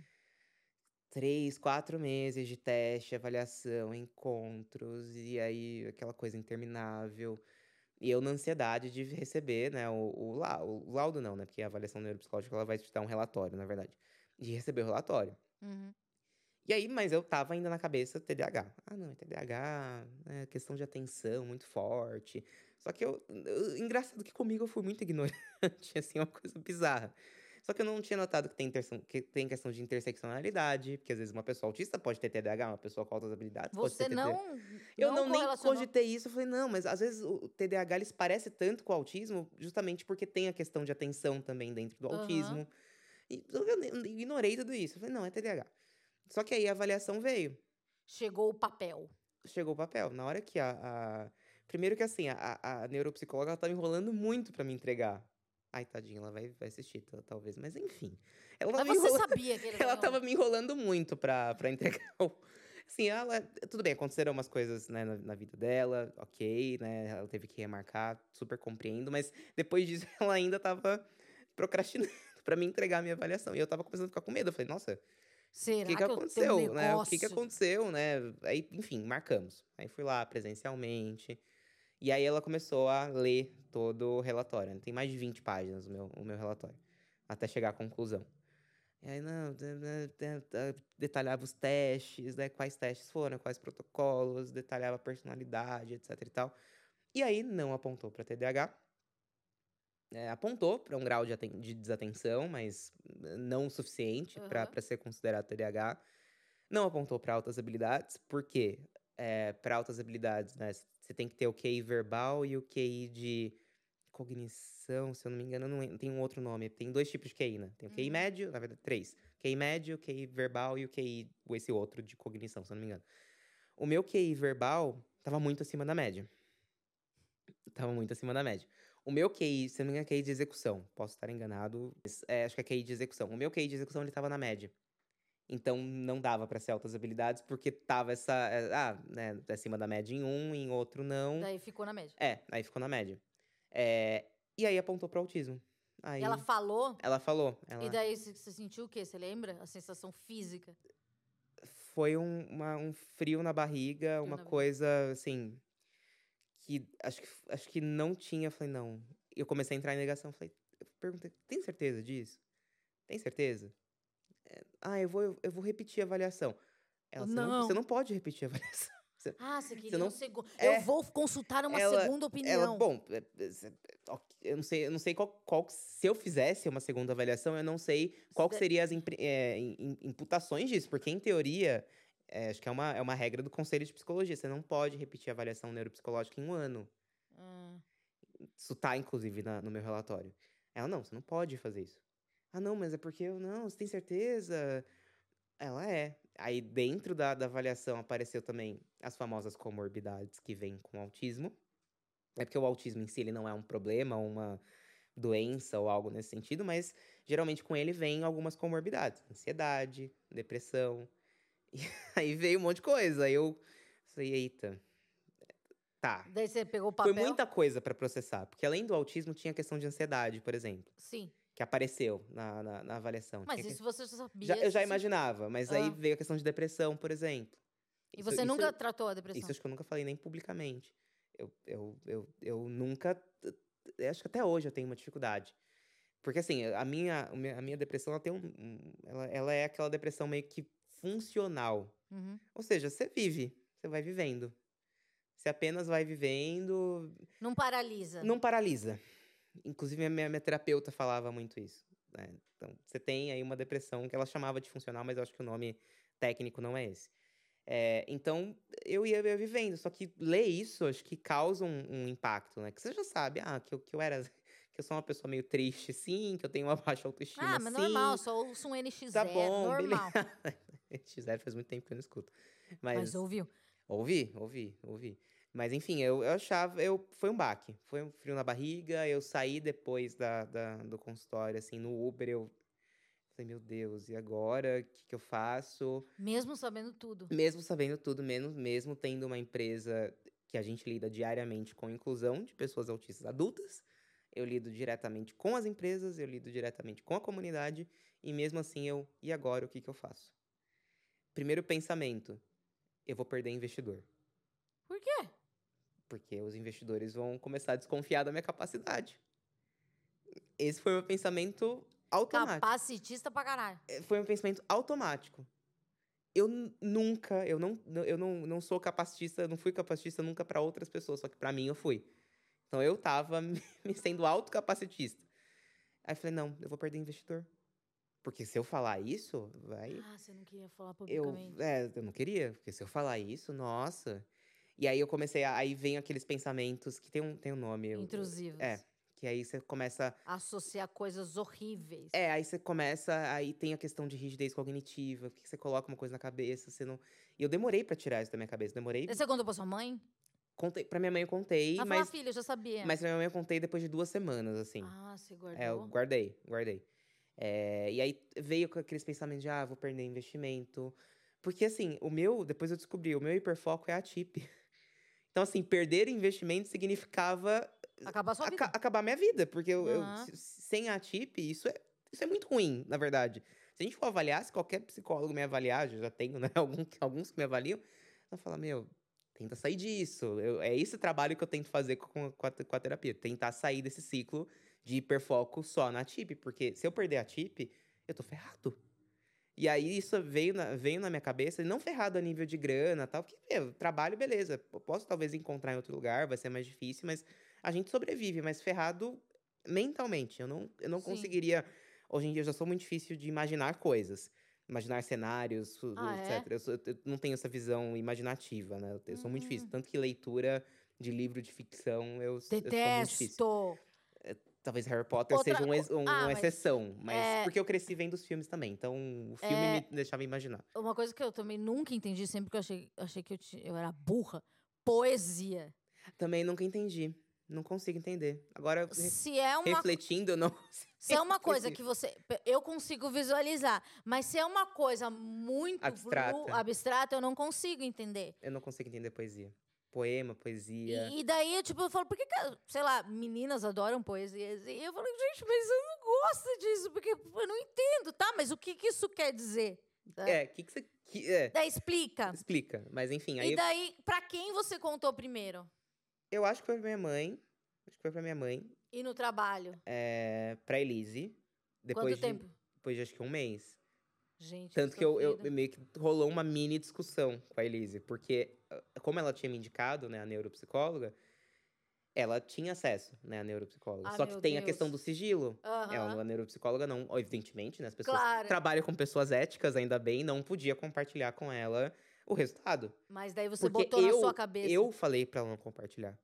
3, 4 meses de teste, avaliação, encontros, e aí aquela coisa interminável. E eu na ansiedade de receber, né, o laudo não, né, porque a avaliação neuropsicológica ela vai te dar um relatório, na verdade. De receber o relatório. Uhum. E aí, mas eu tava ainda na cabeça TDAH. Ah, não, é TDAH, é questão de atenção muito forte. Só que engraçado que comigo eu fui muito ignorante, assim, uma coisa bizarra. Só que eu não tinha notado que tem questão de interseccionalidade, porque às vezes uma pessoa autista pode ter TDAH, uma pessoa com altas habilidades pode ter Você TDAH. não, Eu não não nem correlacionou. cogitei isso, eu falei, não, mas às vezes o TDAH ele se parece tanto com o autismo, justamente porque tem a questão de atenção também dentro do Aham. autismo. E eu ignorei tudo isso. Eu falei, não, é TDAH. Só que aí a avaliação veio. Chegou o papel. Chegou o papel. Na hora que primeiro que assim, a neuropsicóloga ela tava enrolando muito pra me entregar. Ai, tadinha, ela vai assistir, talvez. Mas enfim. Ela tava Mas me você enrolando, sabia que ele ela tava tava enrolando. me enrolando muito pra entregar o. Assim, tudo bem, aconteceram umas coisas, né, na vida dela, ok, né? Ela teve que remarcar, super compreendo, mas depois disso ela ainda tava procrastinando pra me entregar a minha avaliação. E eu tava começando a ficar com medo. Eu falei, nossa, o que Será que que eu tenho um aconteceu, né? O que que negócio? aconteceu, né? Aí, enfim, marcamos. Aí fui lá presencialmente. E aí ela começou a ler todo o relatório, né? Tem mais de 20 páginas o meu relatório. Até chegar à conclusão. E aí, não, detalhava os testes, né? Quais testes foram, quais protocolos, detalhava a personalidade, etc e tal. E aí não apontou para TDAH. Apontou para um grau de desatenção, mas não o suficiente Aham. para ser considerado TDAH. Não apontou para altas habilidades, porque para altas habilidades, né, você tem que ter o QI verbal e o QI de cognição, se eu não me engano, não tem um outro nome. Tem dois tipos de QI, né? Tem o QI Uhum. médio, na verdade, três. QI médio, QI verbal e o QI, esse outro de cognição, se eu não me engano. O meu QI verbal tava muito acima da média. Tava muito acima da média. O meu QI, se eu não me engano, é QI de execução. Posso estar enganado, mas, acho que é QI de execução. O meu QI de execução, ele tava na média. Então, não dava pra ser altas habilidades, porque tava né, acima da média em um, em outro não. Daí ficou na média. Aí ficou na média. É, e aí apontou pro autismo. Ela Aí falou, ela falou, e daí você sentiu o quê? Você lembra? A sensação física. foi um frio na barriga, Frio uma na barriga. coisa assim, que acho que não tinha. Falei, não. Eu comecei a entrar em negação. Falei, eu perguntei, tem certeza disso? Tem certeza? Eu vou repetir a avaliação. Ela, você Não. não pode repetir a avaliação. Você, Ah, você você queria um não. segundo. Eu É, vou consultar uma ela, segunda ela, opinião. bom, eu não sei se eu fizesse uma segunda avaliação, eu não sei qual que De- seria as imputações disso, porque em teoria, acho que é uma regra do Conselho de Psicologia, você não pode repetir a avaliação neuropsicológica em um ano. Ah, Isso tá, inclusive, no meu relatório. Ela, não, você não pode fazer isso. Ah, não, mas é porque não, você tem certeza? Ela é. Aí, dentro da avaliação, apareceu também as famosas comorbidades que vêm com autismo. É porque o autismo em si ele não é um problema, uma doença ou algo nesse sentido, mas geralmente com ele vem algumas comorbidades, ansiedade, depressão. E aí veio um monte de coisa. Aí eu falei, eita, Tá. Daí você pegou o Foi papel. muita coisa pra processar. Porque além do autismo, tinha a questão de ansiedade, por exemplo. Sim. Que apareceu na avaliação. Mas Tinha isso você já sabia. eu já você imaginava, mas aí veio a questão de depressão, por exemplo. E você nunca tratou a depressão? Isso acho que eu nunca falei nem publicamente. Eu nunca. Eu acho que até hoje eu tenho uma dificuldade. Porque assim, a minha depressão, ela tem ela é aquela depressão meio que funcional. Uhum. Ou seja, você vive, você vai vivendo. Você apenas vai vivendo, Não paralisa. não paralisa. Inclusive, a minha terapeuta falava muito isso, né? Então, você tem aí uma depressão que ela chamava de funcional, mas eu acho que o nome técnico não é esse. Então, eu ia vivendo. Só que ler isso, acho que causa um impacto, né? Que você já sabe, que eu era... Que eu sou uma pessoa meio triste, sim. Que eu tenho uma baixa autoestima, Mas sim. normal, só ouço um NX0, Tá bom, normal. NX0 faz muito tempo que eu não escuto. Mas ouviu? Ouvi. Mas enfim, eu achava. Foi um baque. Foi um frio na barriga. Eu saí depois do consultório, assim, no Uber. Eu falei, meu Deus, e agora? O que eu faço? Mesmo sabendo tudo. Mesmo sabendo tudo, mesmo tendo uma empresa que a gente lida diariamente com inclusão de pessoas autistas adultas, eu lido diretamente com as empresas, eu lido diretamente com a comunidade, e mesmo assim e agora, o que eu faço? Primeiro pensamento, eu vou perder investidor. Por quê? Porque os investidores vão começar a desconfiar da minha capacidade. Esse foi o meu pensamento automático. Capacitista pra caralho. Foi um pensamento automático. Eu não sou capacitista, não fui capacitista nunca para outras pessoas, só que para mim eu fui. Então eu tava me sendo autocapacitista. Aí eu falei, não, eu vou perder investidor. Porque se eu falar isso, vai... Você não queria falar publicamente. Eu não queria, porque se eu falar isso, nossa... E aí eu comecei aí vem aqueles pensamentos que tem um nome. Intrusivos. Que aí você começa... Associar coisas horríveis. Aí você começa, aí tem a questão de rigidez cognitiva, porque você coloca uma coisa na cabeça, você não... E eu demorei pra tirar isso da minha cabeça, demorei... Você contou pra sua mãe? Contei, pra minha mãe eu contei, Ela falou, filha, eu já sabia. Mas pra minha mãe eu contei depois de 2 semanas, assim. Você guardou? Eu guardei. E aí veio com aqueles pensamentos de, vou perder investimento. Porque assim, depois eu descobri, o meu hiperfoco é a TIP. Então assim, perder investimento significava... Acabar a sua vida. Acabar minha vida, porque sem a TIP, isso é muito ruim, na verdade. Se a gente for avaliar, se qualquer psicólogo me avaliar, já tenho, né, alguns que me avaliam, vão falar, tenta sair disso. É esse trabalho que eu tento fazer com a terapia, tentar sair desse ciclo de hiperfoco só na TIP, porque se eu perder a TIP, eu tô ferrado. E aí isso veio na minha cabeça, não ferrado a nível de grana, tal, porque, trabalho, beleza, eu posso talvez encontrar em outro lugar, vai ser mais difícil, mas a gente sobrevive, mas ferrado mentalmente. Eu não conseguiria. Hoje em dia já sou muito difícil de imaginar coisas, imaginar cenários, etc. Eu não tenho essa visão imaginativa, né? Eu sou muito difícil. Tanto que leitura de livro de ficção eu sou muito difícil. Talvez Harry Potter seja uma exceção, mas porque eu cresci vendo os filmes também, então o filme me deixava imaginar. Uma coisa que eu também nunca entendi, sempre que eu achei que eu era burra, poesia. Também nunca entendi, não consigo entender. Agora, refletindo, eu não consigo. Se é uma coisa que eu consigo visualizar, mas se é uma coisa muito abstrata, eu não consigo entender. Eu não consigo entender poesia. Poema, poesia. E daí, eu falo, por que, sei lá, meninas adoram poesias? E eu falo, gente, mas eu não gosto disso, porque eu não entendo, tá? Mas o que isso quer dizer? Tá? Que você... Daí explica. Explica, mas enfim. E daí, pra quem você contou primeiro? Eu acho que foi pra minha mãe. E no trabalho? Pra Elise. Quanto tempo? Depois de acho que 1 mês. Gente, tanto que eu meio que rolou uma mini discussão com a Elise, porque como ela tinha me indicado, né, a neuropsicóloga, ela tinha acesso, né, à neuropsicóloga. Só que tem a questão do sigilo. Ela, a neuropsicóloga não, evidentemente, né, as pessoas trabalham com pessoas éticas, ainda bem, não podia compartilhar com ela o resultado. Mas daí você botou na sua cabeça. Eu falei pra ela não compartilhar.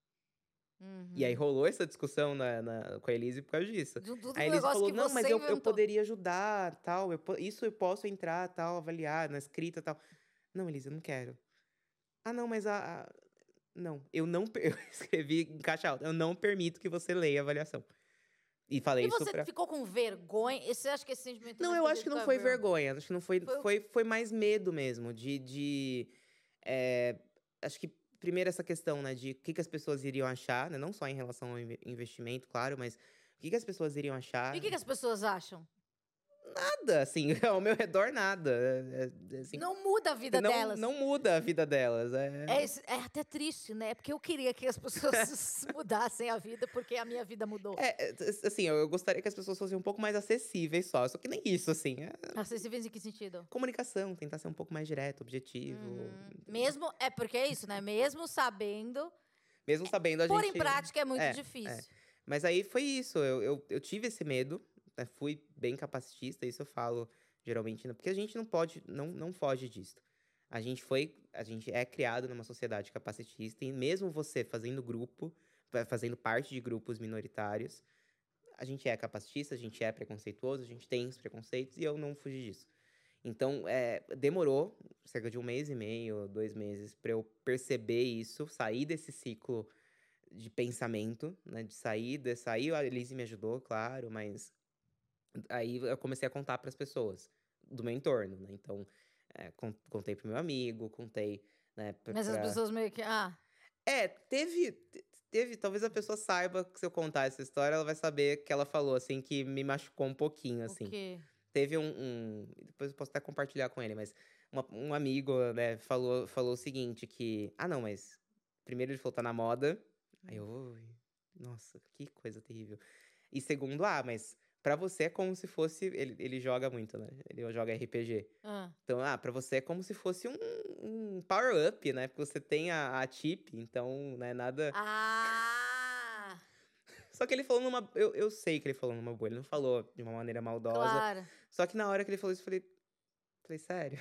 E aí rolou essa discussão com a Elise por causa disso. Aí a Elise falou, não, mas eu poderia ajudar, tal, isso eu posso entrar, tal, avaliar na escrita, tal. Não, Elise, eu não quero. Não, mas não, eu escrevi em caixa alta, eu não permito que você leia a avaliação. E falei isso você ficou com vergonha? Você acha que esse sentimento... Não, eu acho que não foi vergonha, acho que não foi mais medo mesmo, acho que primeiro essa questão, né, de o que as pessoas iriam achar, né? Não só em relação ao investimento, claro, mas o que as pessoas iriam E o achar. que as pessoas acham? Nada, assim, ao meu redor nada. Assim, Não muda a vida delas. não muda a vida delas. É até triste, né? Porque eu queria que as pessoas mudassem a vida, porque a minha vida mudou. Assim, eu gostaria que as pessoas fossem um pouco mais acessíveis só que nem isso, assim. Acessíveis em que sentido? Comunicação, tentar ser um pouco mais direto, objetivo. Mesmo, porque é isso, né? Mesmo sabendo, Mesmo sabendo, a pôr em gente. prática é muito É, difícil. Mas aí foi isso, eu tive esse medo, né, fui bem capacitista, isso eu falo geralmente, né, porque a gente não pode, não foge disso. A gente é criado numa sociedade capacitista, e mesmo você fazendo grupo, fazendo parte de grupos minoritários, a gente é capacitista, a gente é preconceituoso, a gente tem os preconceitos, e eu não fugi disso. Então, demorou cerca de 1 mês e meio, 2 meses, para eu perceber isso, sair desse ciclo de pensamento, né? De sair, a Elise me ajudou, claro, mas aí eu comecei a contar para as pessoas do meu entorno, né? Então, contei pro meu amigo, contei, né, Mas as pessoas meio que. teve, talvez a pessoa saiba que se eu contar essa história, ela vai saber que ela falou, assim, que me machucou um pouquinho, O assim. quê? Teve depois eu posso até compartilhar com ele, mas um amigo, né, falou o seguinte, que, não, mas primeiro ele falou, tá na moda, aí eu, "Ui, nossa, que coisa terrível. E segundo, mas pra você é como se fosse, ele joga muito, né, ele joga RPG. Ah. Então, pra você é como se fosse um power-up, né, porque você tem a chip, então, né, nada... Ah! Só que ele falou eu sei que ele falou numa boa, ele não falou de uma maneira maldosa. Claro. Só que na hora que ele falou isso, eu falei, sério?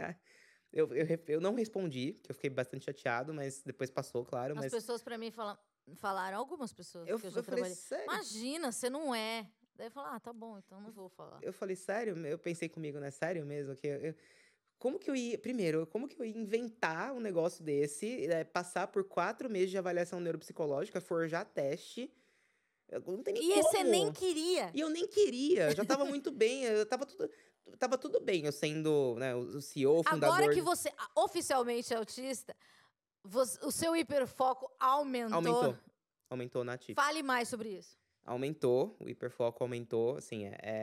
Eu não respondi, que eu fiquei bastante chateado, mas depois passou, claro, As mas pessoas pra mim falaram, algumas pessoas que eu já eu falei, trabalhei. sério? Imagina, você não é. Daí eu falo, tá bom, então não vou falar. Eu falei, sério? Eu pensei comigo, né? Sério mesmo? Como que eu ia. Primeiro, como que eu ia inventar um negócio desse, passar por 4 meses de avaliação neuropsicológica, forjar teste? Não tem nem E você nem como. queria. E eu nem queria, já tava muito bem, tava tudo bem, eu sendo, né, o CEO, o fundador. Agora que você oficialmente é autista, o seu hiperfoco aumentou. Aumentou na TIP. Fale mais sobre isso. Aumentou, o hiperfoco aumentou, assim,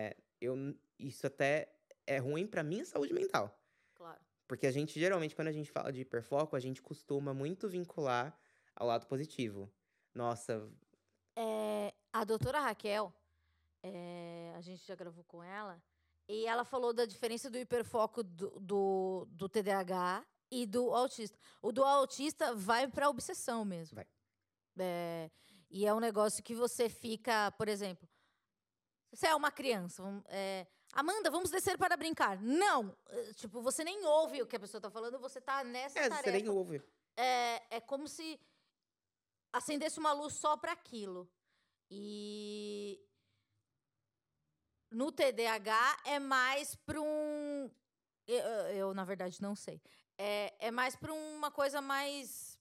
isso até é ruim pra minha saúde mental. Claro. Porque a gente, geralmente, quando a gente fala de hiperfoco, a gente costuma muito vincular ao lado positivo. Nossa. A doutora Raquel, a gente já gravou com ela, e ela falou da diferença do hiperfoco do TDAH e do autista. O do autista vai pra obsessão mesmo. Vai. E é um negócio que você fica, por exemplo, você é uma criança, Amanda, vamos descer para brincar. Não! Tipo, você nem ouve o que a pessoa tá falando, você tá nessa tarefa. Você nem ouve. É como se acendesse uma luz só para aquilo. E no TDAH é mais para um... Eu, na verdade, não sei. É mais para uma coisa mais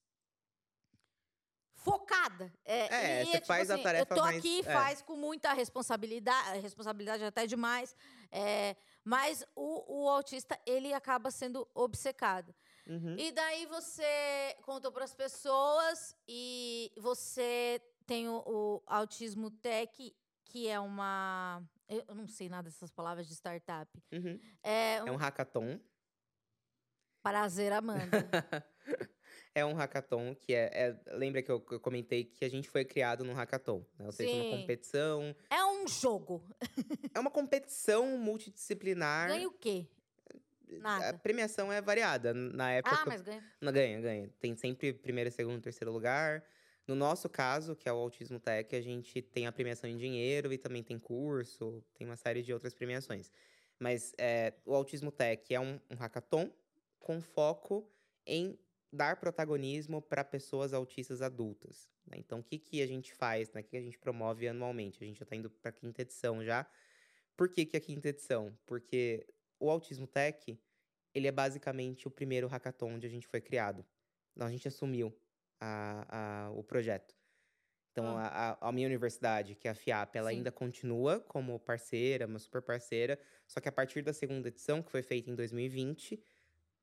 focada. Você tipo faz a assim, tarefa eu tô mais... aqui, faz com muita responsabilidade até demais. Mas o autista, ele acaba sendo obcecado. Uhum. E daí você contou para as pessoas e você tem o Autismo Tech, que é uma... Eu não sei nada dessas palavras de startup. Uhum. É um hackathon. Prazer, Amanda. É um hackathon que lembra que eu comentei que a gente foi criado num hackathon, né? Ou seja, uma competição. É um jogo. É uma competição multidisciplinar. Ganha o quê? Nada. A premiação é variada. Na época. Mas ganha. Não, ganha. Tem sempre primeiro, segundo, terceiro lugar. No nosso caso, que é o Autismo Tech, a gente tem a premiação em dinheiro e também tem curso, tem uma série de outras premiações. Mas o Autismo Tech é um hackathon com foco em dar protagonismo para pessoas autistas adultas, né? Então, o que a gente faz, né? O que a gente promove anualmente? A gente já está indo para a 5ª edição já. Por que a 5ª edição? Porque o Autismo Tech, ele é basicamente o primeiro hackathon onde a gente foi criado. Então, a gente assumiu o projeto. Então, a minha universidade, que é a FIAP, ela ainda continua como parceira, uma super parceira. Só que a partir da 2ª edição, que foi feita em 2020,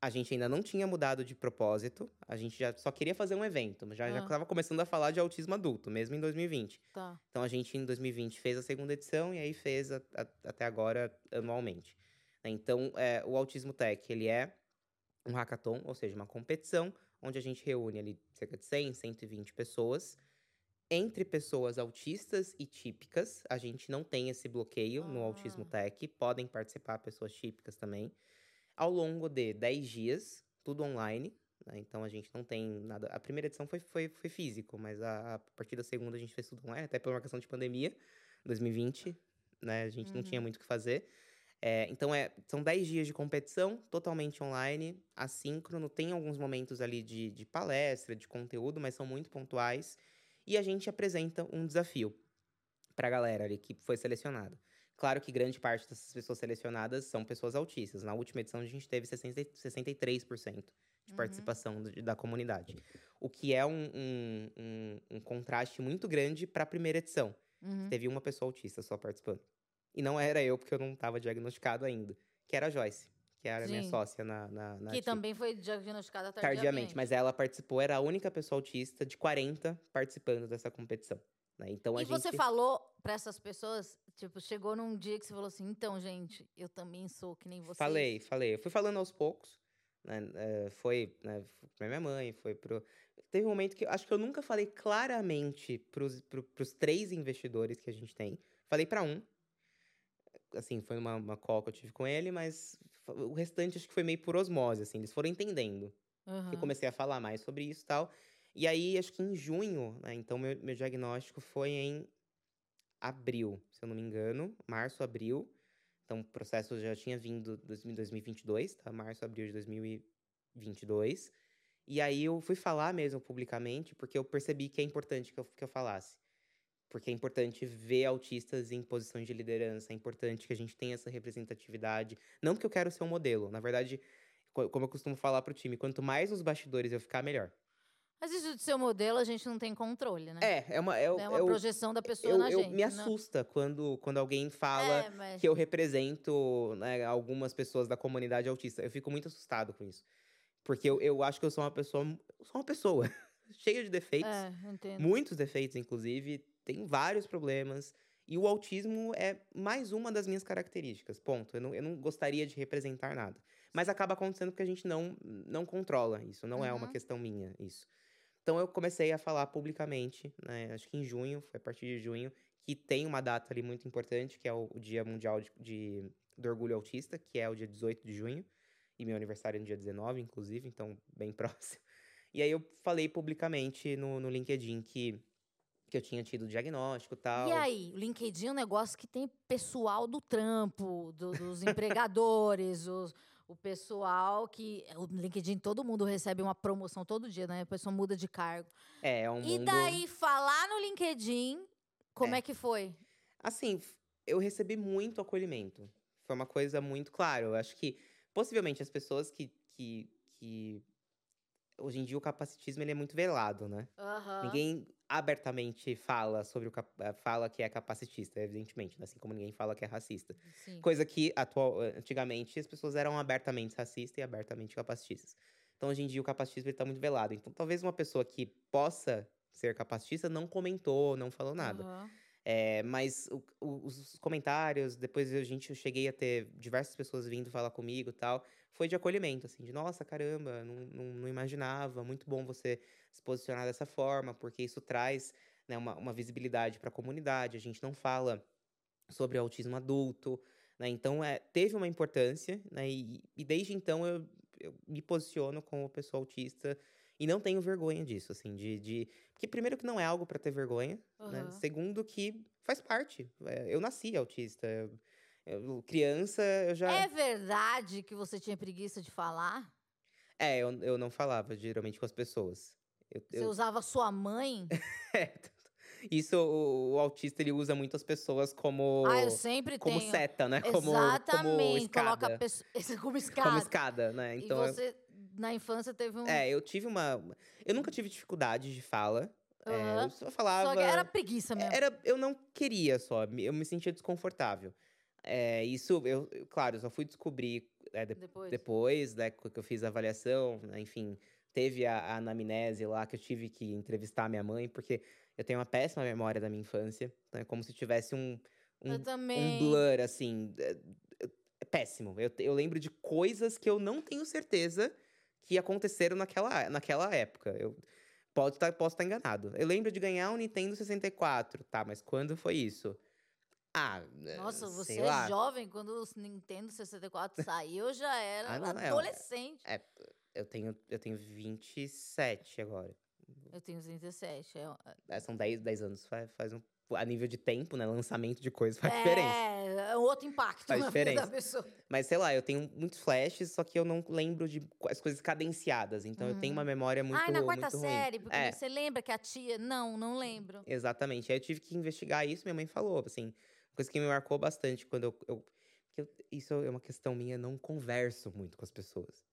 A gente ainda não tinha mudado de propósito, a gente já só queria fazer um evento, já Ah, estava começando a falar de autismo adulto, mesmo em 2020. tá. Então a gente em 2020 fez a segunda edição e aí fez até agora anualmente. Então o Autismo Tech, ele é um hackathon, ou seja, uma competição onde a gente reúne ali cerca de 100, 120 pessoas. Entre pessoas autistas e típicas, a gente não tem esse bloqueio no Autismo Ah, Tech, podem participar pessoas típicas também. Ao longo de 10 dias, tudo online, né? Então a gente não tem nada. A primeira edição foi físico, mas a partir da segunda a gente fez tudo online, até por uma questão de pandemia, 2020, né? A gente não tinha uhum. muito o que fazer. Então são 10 dias de competição, totalmente online, assíncrono. Tem alguns momentos ali de palestra, de conteúdo, mas são muito pontuais. E a gente apresenta um desafio pra galera ali que foi selecionada. Claro que grande parte dessas pessoas selecionadas são pessoas autistas. Na última edição, a gente teve 63% de Uhum. participação da comunidade. O que é um contraste muito grande para a primeira edição, que Uhum. teve uma pessoa autista só participando. E não era eu, porque eu não estava diagnosticado ainda, que era a Joyce, que era a minha Sim. sócia na Que TIP. também foi diagnosticada Tardiamente, mas tardiamente. ela participou, era a única pessoa autista de 40 participando dessa competição, né? Então a E você gente falou pra essas pessoas, tipo, chegou num dia que você falou assim, então, gente, eu também sou que nem vocês. falei. Eu fui falando aos poucos, né? Foi, né, pra minha mãe, foi pro. Teve um momento que eu acho que eu nunca falei claramente pros 3 investidores que a gente tem. Falei pra um, assim, foi uma call que eu tive com ele, mas o restante acho que foi meio por osmose, assim, eles foram entendendo. Que eu Aham. comecei a falar mais sobre isso e tal. E aí, acho que em junho, né? Então, meu diagnóstico foi em abril, se eu não me engano. Março, abril. Então, o processo já tinha vindo em 2022, tá? Março, abril de 2022. E aí, eu fui falar mesmo publicamente, porque eu percebi que é importante que eu falasse. Porque é importante ver autistas em posições de liderança, é importante que a gente tenha essa representatividade. Não porque eu quero ser um modelo, na verdade, como eu costumo falar pro time, quanto mais nos bastidores eu ficar, melhor. Mas isso de ser o modelo, a gente não tem controle, né? É, é uma, é, o- É uma é, o- projeção da pessoa na me gente. Não... assusta quando alguém fala É, mas. que eu represento, né, algumas pessoas da comunidade autista. Eu fico muito assustado com isso. Porque eu acho que eu sou uma pessoa cheia de defeitos, É, eu entendo. muitos defeitos, inclusive, tem vários problemas. E o autismo é mais uma das minhas características, ponto. Eu não gostaria de representar nada. Mas acaba acontecendo porque a gente não controla isso, não é uma Uhum. questão minha, isso. Então eu comecei a falar publicamente, né, acho que em junho, foi a partir de junho, que tem uma data ali muito importante, que é o Dia Mundial do Orgulho Autista, que é o dia 18 de junho, e meu aniversário é no dia 19, inclusive, então bem próximo. E aí eu falei publicamente no LinkedIn que eu tinha tido diagnóstico e E tal. aí, o LinkedIn é um negócio que tem pessoal do trampo, dos empregadores, o pessoal que. O LinkedIn, todo mundo recebe uma promoção todo dia, né? A pessoa muda de cargo. É um E mundo. daí, falar no LinkedIn, como é É. que foi? Assim, eu recebi muito acolhimento. Foi uma coisa muito claro. Eu acho que possivelmente as pessoas que hoje em dia o capacitismo ele é muito velado, né? Aham, Ninguém abertamente fala fala que é capacitista, evidentemente, né? Assim como ninguém fala que é racista. sim. Coisa que antigamente as pessoas eram abertamente racistas e abertamente capacitistas. Então hoje em dia o capacitismo está muito velado. Então talvez uma pessoa que possa ser capacitista não comentou, não falou nada. Aham. Mas os comentários, depois eu cheguei a ter diversas pessoas vindo falar comigo e tal, foi de acolhimento, assim, de nossa, caramba, não imaginava, muito bom você se posicionar dessa forma, porque isso traz, né, uma visibilidade para a comunidade, a gente não fala sobre autismo adulto, né, então teve uma importância, né, e desde então eu me posiciono como pessoa autista e não tenho vergonha disso, assim, porque primeiro que não é algo para ter vergonha, né, Aham. segundo que faz parte, eu nasci autista, criança eu já, É verdade que você tinha preguiça de falar? eu não falava geralmente com as pessoas, Você eu usava sua mãe? é, isso o autista ele usa muito as pessoas Ah, eu como sempre como tenho. seta, né, como Exatamente. Coloca a escada. pessoa como Como escada. escada, né, E então você, na infância, teve um. eu tive eu nunca tive dificuldade de fala, eu Aham. só Só que era falava preguiça mesmo. eu não queria só, eu me sentia desconfortável. Isso claro, eu só fui descobrir Depois? depois, né, que eu fiz a avaliação, né, enfim, teve a anamnese lá, que eu tive que entrevistar a minha mãe, porque eu tenho uma péssima memória da minha infância. Então é como se tivesse Eu um, um também. blur, assim. É péssimo. Eu lembro de coisas que eu não tenho certeza que aconteceram naquela época. Posso estar enganado. Eu lembro de ganhar um Nintendo 64, tá, mas quando foi isso? Ah, Nossa, você sei é lá. jovem. Quando o Nintendo 64 saiu, eu já Ah, era não, adolescente. é, eu tenho 27 agora. Eu tenho 37. São 10 anos, faz um. A nível de tempo, né? Lançamento de coisas faz diferença. É outro impacto Faz na vida da diferença. pessoa. Mas sei lá, eu tenho muitos flashes, só que eu não lembro de as coisas cadenciadas. Então eu tenho uma Uhum. memória Ai, muito, na quarta muito ruim. série, porque É, você lembra que a tia. Não lembro. exatamente. Aí eu tive que investigar isso, minha mãe falou, assim, uma coisa que me marcou bastante quando isso é uma questão minha, não converso muito com as pessoas.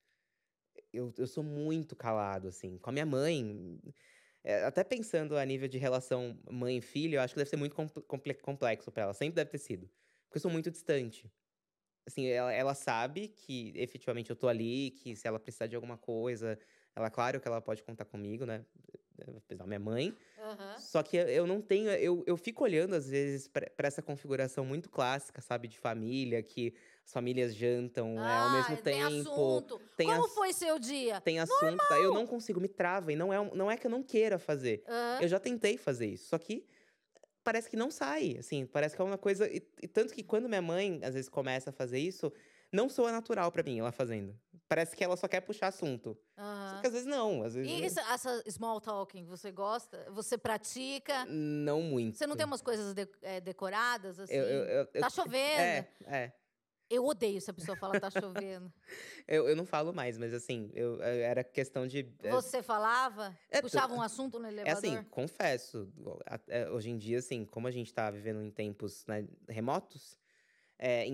Eu sou muito calado, assim. Com a minha mãe, até pensando a nível de relação mãe e filho, eu acho que deve ser muito complexo pra ela. Sempre deve ter sido. Porque eu sou muito distante. Assim, ela sabe que efetivamente eu tô ali, que se ela precisar de alguma coisa, claro que ela pode contar comigo, né? Apesar da minha mãe. Aham. Só que eu não tenho. Eu fico olhando, às vezes, pra essa configuração muito clássica, sabe, de família, que as famílias jantam ao mesmo Ah, tem tempo, assunto. tem, Como as, foi seu dia? tem assunto, tá? Eu não consigo, me trava, e não é que eu não queira fazer. Aham. Eu já tentei fazer isso, só que parece que não sai, assim, parece que é uma coisa. E tanto que quando minha mãe, às vezes, começa a fazer isso, não soa natural pra mim ela fazendo. Parece que ela só quer puxar assunto. Só que Aham. às vezes não, às vezes E essa small talking, você gosta? Você pratica? não Você não muito. tem umas coisas decoradas, Eu, eu, assim? eu, eu- Tá chovendo. é. Eu odeio se a pessoa fala tá chovendo. Eu não falo mais, mas assim, era questão de. Você falava? É, t- Puxava um assunto no é assim, elevador? confesso, hoje em dia, assim, como a gente tá vivendo em tempos, né, remotos, em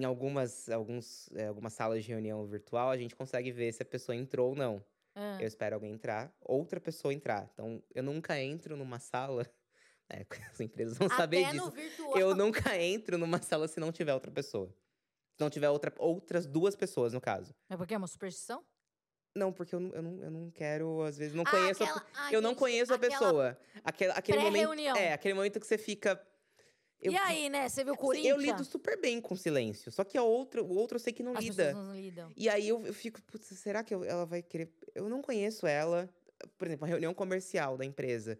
algumas salas de reunião virtual, a gente consegue ver se a pessoa entrou ou não. Ah. Eu espero alguém entrar, outra pessoa entrar. Então, eu nunca entro numa sala. As empresas vão saber Até no disso. virtual. Eu nunca entro numa sala se não tiver outra pessoa. Se não tiver outras duas pessoas, no caso. É porque é uma superstição? Não, porque eu não quero, às vezes, não Ah, conheço aquela. Ah, eu não entendi. conheço a Aquela pessoa. Aquele momento, pré-reunião. aquele momento que você fica. E Eu, aí, né? Você viu assim, eu lido Corinthians? super bem com silêncio. Só que o outro eu sei que não As pessoas lida. não lidam. E aí eu fico, putz, será que ela vai querer. Eu não conheço ela. Por exemplo, a reunião comercial da empresa.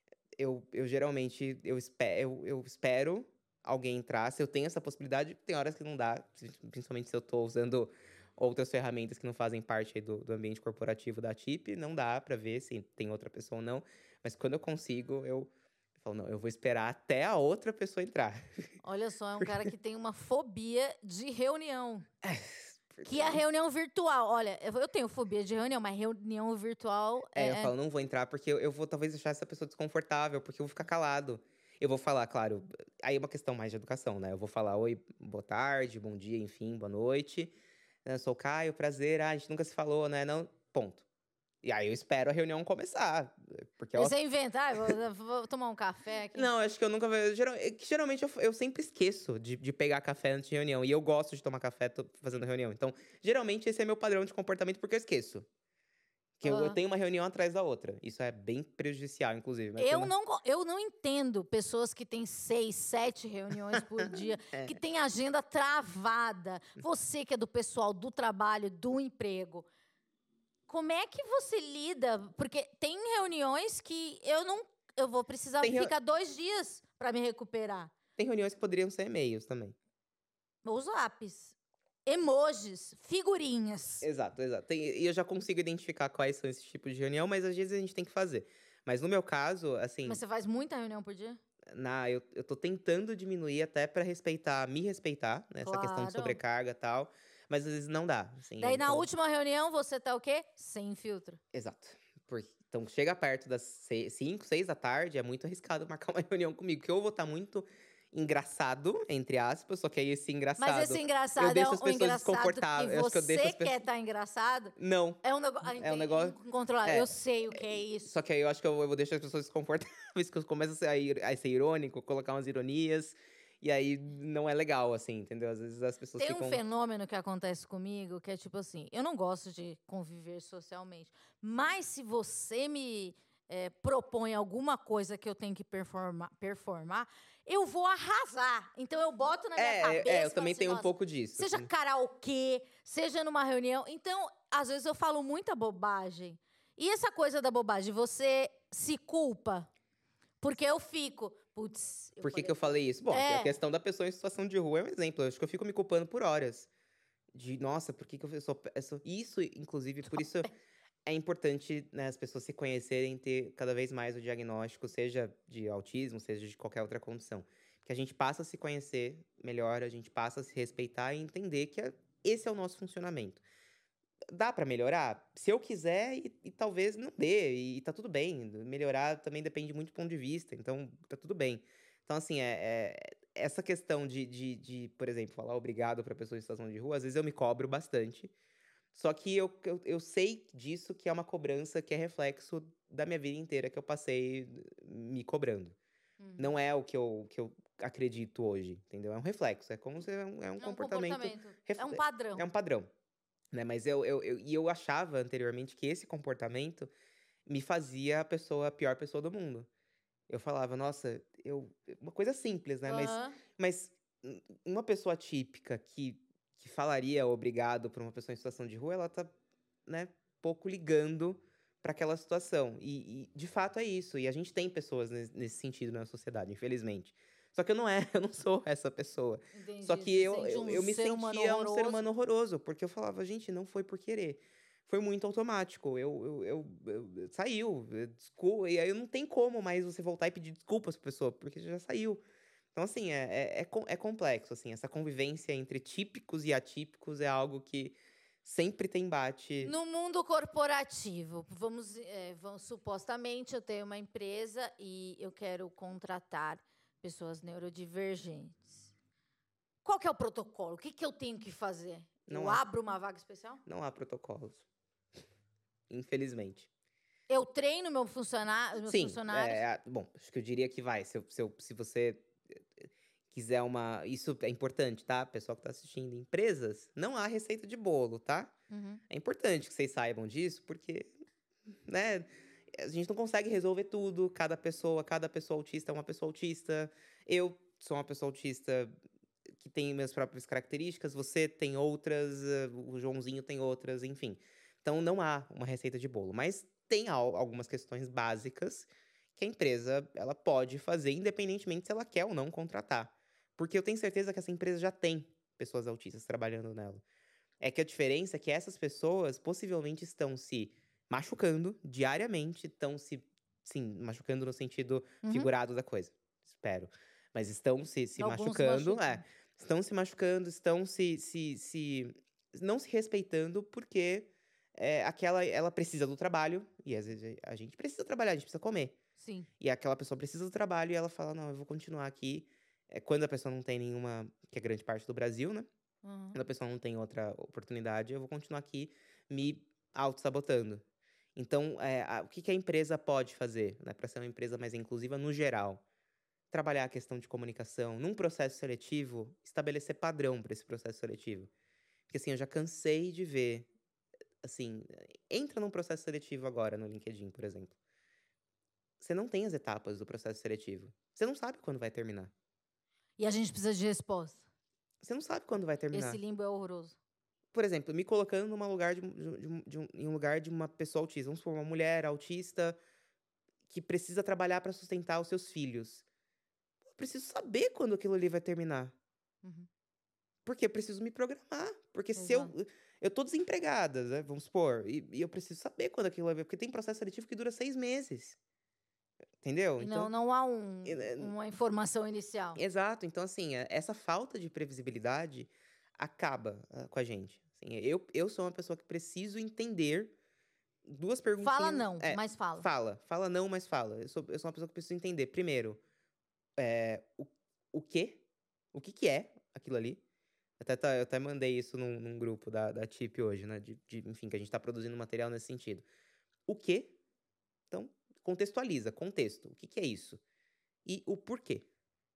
Eu geralmente eu espero alguém entrar. Se eu tenho essa possibilidade, tem horas que não dá, principalmente se eu tô usando outras ferramentas que não fazem parte aí do ambiente corporativo da TIP, não dá pra ver se tem outra pessoa ou não. Mas quando eu consigo, eu falo, não, eu vou esperar até a outra pessoa entrar. Olha só, é um cara que tem uma fobia de reunião. Que é a Porque- reunião virtual. Olha, eu tenho fobia de reunião, mas reunião virtual eu falo, não vou entrar porque eu vou talvez deixar essa pessoa desconfortável, porque eu vou ficar calado. Eu vou falar, claro, aí é uma questão mais de educação, né? Eu vou falar, oi, boa tarde, bom dia, enfim, boa noite. Eu sou o Caio, prazer, a gente nunca se falou, né? Não, ponto. E aí eu espero a reunião começar, porque E você inventa, vou tomar um café aqui. não, acho que eu nunca. Geralmente eu sempre esqueço de pegar café antes de reunião. E eu gosto de tomar café fazendo reunião. Então, geralmente esse é meu padrão de comportamento porque eu esqueço. Que eu Ah. tenho uma reunião atrás da outra. Isso é bem prejudicial, inclusive. Mas Eu não entendo pessoas que têm 6, 7 reuniões por dia, É. que têm agenda travada. Você que é do pessoal do trabalho, do emprego. Como é que você lida? Porque tem reuniões que eu vou precisar Tem, reu- ficar 2 dias para me recuperar. tem reuniões que poderiam ser e-mails também. Os lápis, emojis, figurinhas. Exato, exato. E eu já consigo identificar quais são esses tipos de reunião, mas às vezes a gente tem que fazer. Mas no meu caso, assim, Mas você faz muita reunião por dia? eu tô tentando diminuir até pra me respeitar, né? Essa questão de Claro. sobrecarga e tal. Mas às vezes não dá, assim. Daí na Então, última reunião você tá o quê? Sem filtro. exato. Então, chega perto das 5, 6 da tarde, é muito arriscado marcar uma reunião comigo. Que eu vou estar muito engraçado, entre aspas, só que aí esse Mas esse engraçado, eu engraçado é deixo as um pessoas engraçado que desconfortáveis. Eu acho que eu deixo você as pessoas. quer estar engraçado? Não. É um negócio É um negócio. incontrolável. É, Eu sei o que é isso. só que aí eu acho que eu vou deixar as pessoas desconfortáveis, que eu começo a ser irônico, colocar umas ironias. E aí não é legal, assim, entendeu? Às vezes as pessoas Tem um ficam. fenômeno que acontece comigo que é tipo assim: eu não gosto de conviver socialmente, mas se você me propõe alguma coisa que eu tenho que performar, eu vou arrasar. Então eu boto na minha cabeça Eu e falo também assim: tenho um nossa, pouco disso, seja assim. karaokê, seja numa reunião. Então, às vezes eu falo muita bobagem. E essa coisa da bobagem, você se culpa? Porque eu fico, putz, eu Por que que falei eu aquilo. falei isso? Bom, a É, questão da pessoa em situação de rua é um exemplo. Eu acho que eu fico me culpando por horas. De, nossa, por que que eu sou, Isso, inclusive, por isso é importante, né, as pessoas se conhecerem, ter cada vez mais o diagnóstico, seja de autismo, seja de qualquer outra condição. Que a gente passa a se conhecer melhor, a gente passa a se respeitar e entender que esse é o nosso funcionamento. Dá pra melhorar? Se eu quiser, e talvez não dê, e tá tudo bem. Melhorar também depende muito do ponto de vista, então tá tudo bem. Então, assim, essa questão de, por exemplo, falar obrigado pra pessoa em situação de rua, às vezes eu me cobro bastante. Só que eu sei disso, que é uma cobrança que é reflexo da minha vida inteira que eu passei me cobrando. uhum. Não é o que eu acredito hoje, entendeu? É um reflexo, é como se é um É um comportamento, comportamento, é ref- um é padrão. um padrão, né? Mas eu achava anteriormente que esse comportamento me fazia a pior pessoa do mundo. Eu falava, nossa, uma coisa simples, né? Aham. Mas uma pessoa típica que falaria obrigado pra uma pessoa em situação de rua, ela tá, né, pouco ligando pra aquela situação. E de fato é isso. E a gente tem pessoas nesse sentido na sociedade, infelizmente. Só que eu não eu não sou essa pessoa. Só Entendi. que Se sente um eu me ser humano sentia um ser horroroso. humano horroroso, porque eu falava, gente, não foi por querer. Foi muito automático. Saiu. E aí não tem como mais você voltar e pedir desculpas pra pessoa, porque já saiu. Então, assim, é complexo, assim. Essa convivência entre típicos e atípicos é algo que sempre tem embate. No mundo corporativo, supostamente eu tenho uma empresa e eu quero contratar pessoas neurodivergentes. Qual que é o protocolo? O que, que eu tenho que fazer? Não Eu há, abro uma vaga especial? não há protocolos, infelizmente. Eu treino meus Sim, funcionários? bom, acho que eu diria que vai. Se você quiser uma. Isso é importante, tá? Pessoal que tá assistindo. Empresas, não há receita de bolo, tá? Uhum. É importante que vocês saibam disso, porque, né? A gente não consegue resolver tudo. Cada pessoa autista é uma pessoa autista. Eu sou uma pessoa autista que tem minhas próprias características, você tem outras, o Joãozinho tem outras, enfim. Então não há uma receita de bolo, mas tem algumas questões básicas que a empresa ela pode fazer, independentemente se ela quer ou não contratar. Porque eu tenho certeza que essa empresa já tem pessoas autistas trabalhando nela. É que a diferença é que essas pessoas possivelmente estão se machucando diariamente, estão sim, machucando no sentido Uhum. figurado da coisa. Espero. Mas estão se Alguns se machucando, machucam. estão se machucando, estão não se respeitando porque ela precisa do trabalho, e às vezes a gente precisa trabalhar, a gente precisa comer. Sim. E aquela pessoa precisa do trabalho e ela fala, não, eu vou continuar aqui. Quando a pessoa não tem nenhuma, que é grande parte do Brasil, né? Uhum. Quando a pessoa não tem outra oportunidade, eu vou continuar aqui me auto-sabotando. Então, o que que a empresa pode fazer, né, para ser uma empresa mais inclusiva no geral? Trabalhar a questão de comunicação. Num processo seletivo, estabelecer padrão para esse processo seletivo. Porque, assim, eu já cansei de ver, assim, entra num processo seletivo agora no LinkedIn, por exemplo. Você não tem as etapas do processo seletivo. Você não sabe quando vai terminar. E a gente precisa de resposta. Você não sabe quando vai Esse terminar. limbo é horroroso. Por exemplo, me colocando numa lugar em um lugar de uma pessoa autista. Vamos supor, uma mulher autista que precisa trabalhar para sustentar os seus filhos. Eu preciso saber quando aquilo ali vai terminar. Uhum. Porque eu preciso me programar. Porque se Exato. eu tô desempregada, né? Vamos supor. E eu preciso saber quando aquilo vai ver. Porque tem processo seletivo que dura 6 meses. Entendeu? E Então, não há é- é- uma informação inicial. exato. Então, assim, essa falta de previsibilidade acaba com a gente. Assim, eu sou uma pessoa que preciso entender duas Fala perguntinhas. não, mas fala. Fala não, mas fala. Eu sou uma pessoa que preciso entender. Primeiro, é, o, o quê? O que que é aquilo ali? Eu até mandei isso num grupo da TIP hoje, né? Enfim, que a gente tá produzindo material nesse sentido. O quê? Então, contextualiza, contexto. O que que é isso? E o porquê?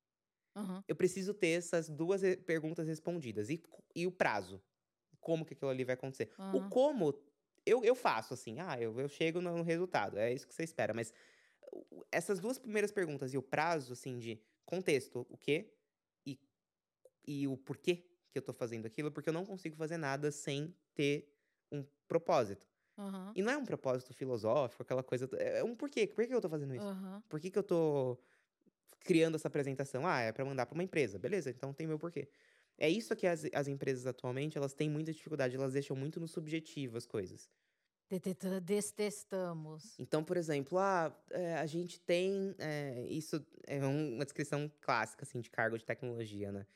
Aham. Eu preciso ter essas 2 perguntas respondidas. E o prazo? Como que aquilo ali vai acontecer? O Aham. como, eu faço, assim, eu chego no resultado, é isso que você espera. Mas essas 2 primeiras perguntas e o prazo, assim, de contexto, o quê e, e o porquê que eu tô fazendo aquilo, porque eu não consigo fazer nada sem ter um propósito. Aham. E não é um propósito filosófico, aquela coisa. É um porquê. Por que eu tô fazendo isso? Aham. Por que eu tô criando essa apresentação? É pra mandar pra uma empresa. Beleza, então tem meu porquê. É isso que as empresas atualmente, elas têm muita dificuldade, elas deixam muito no subjetivo as coisas. Detestamos. Então, por exemplo, a gente tem, isso é uma descrição clássica, assim, de cargo de tecnologia, né?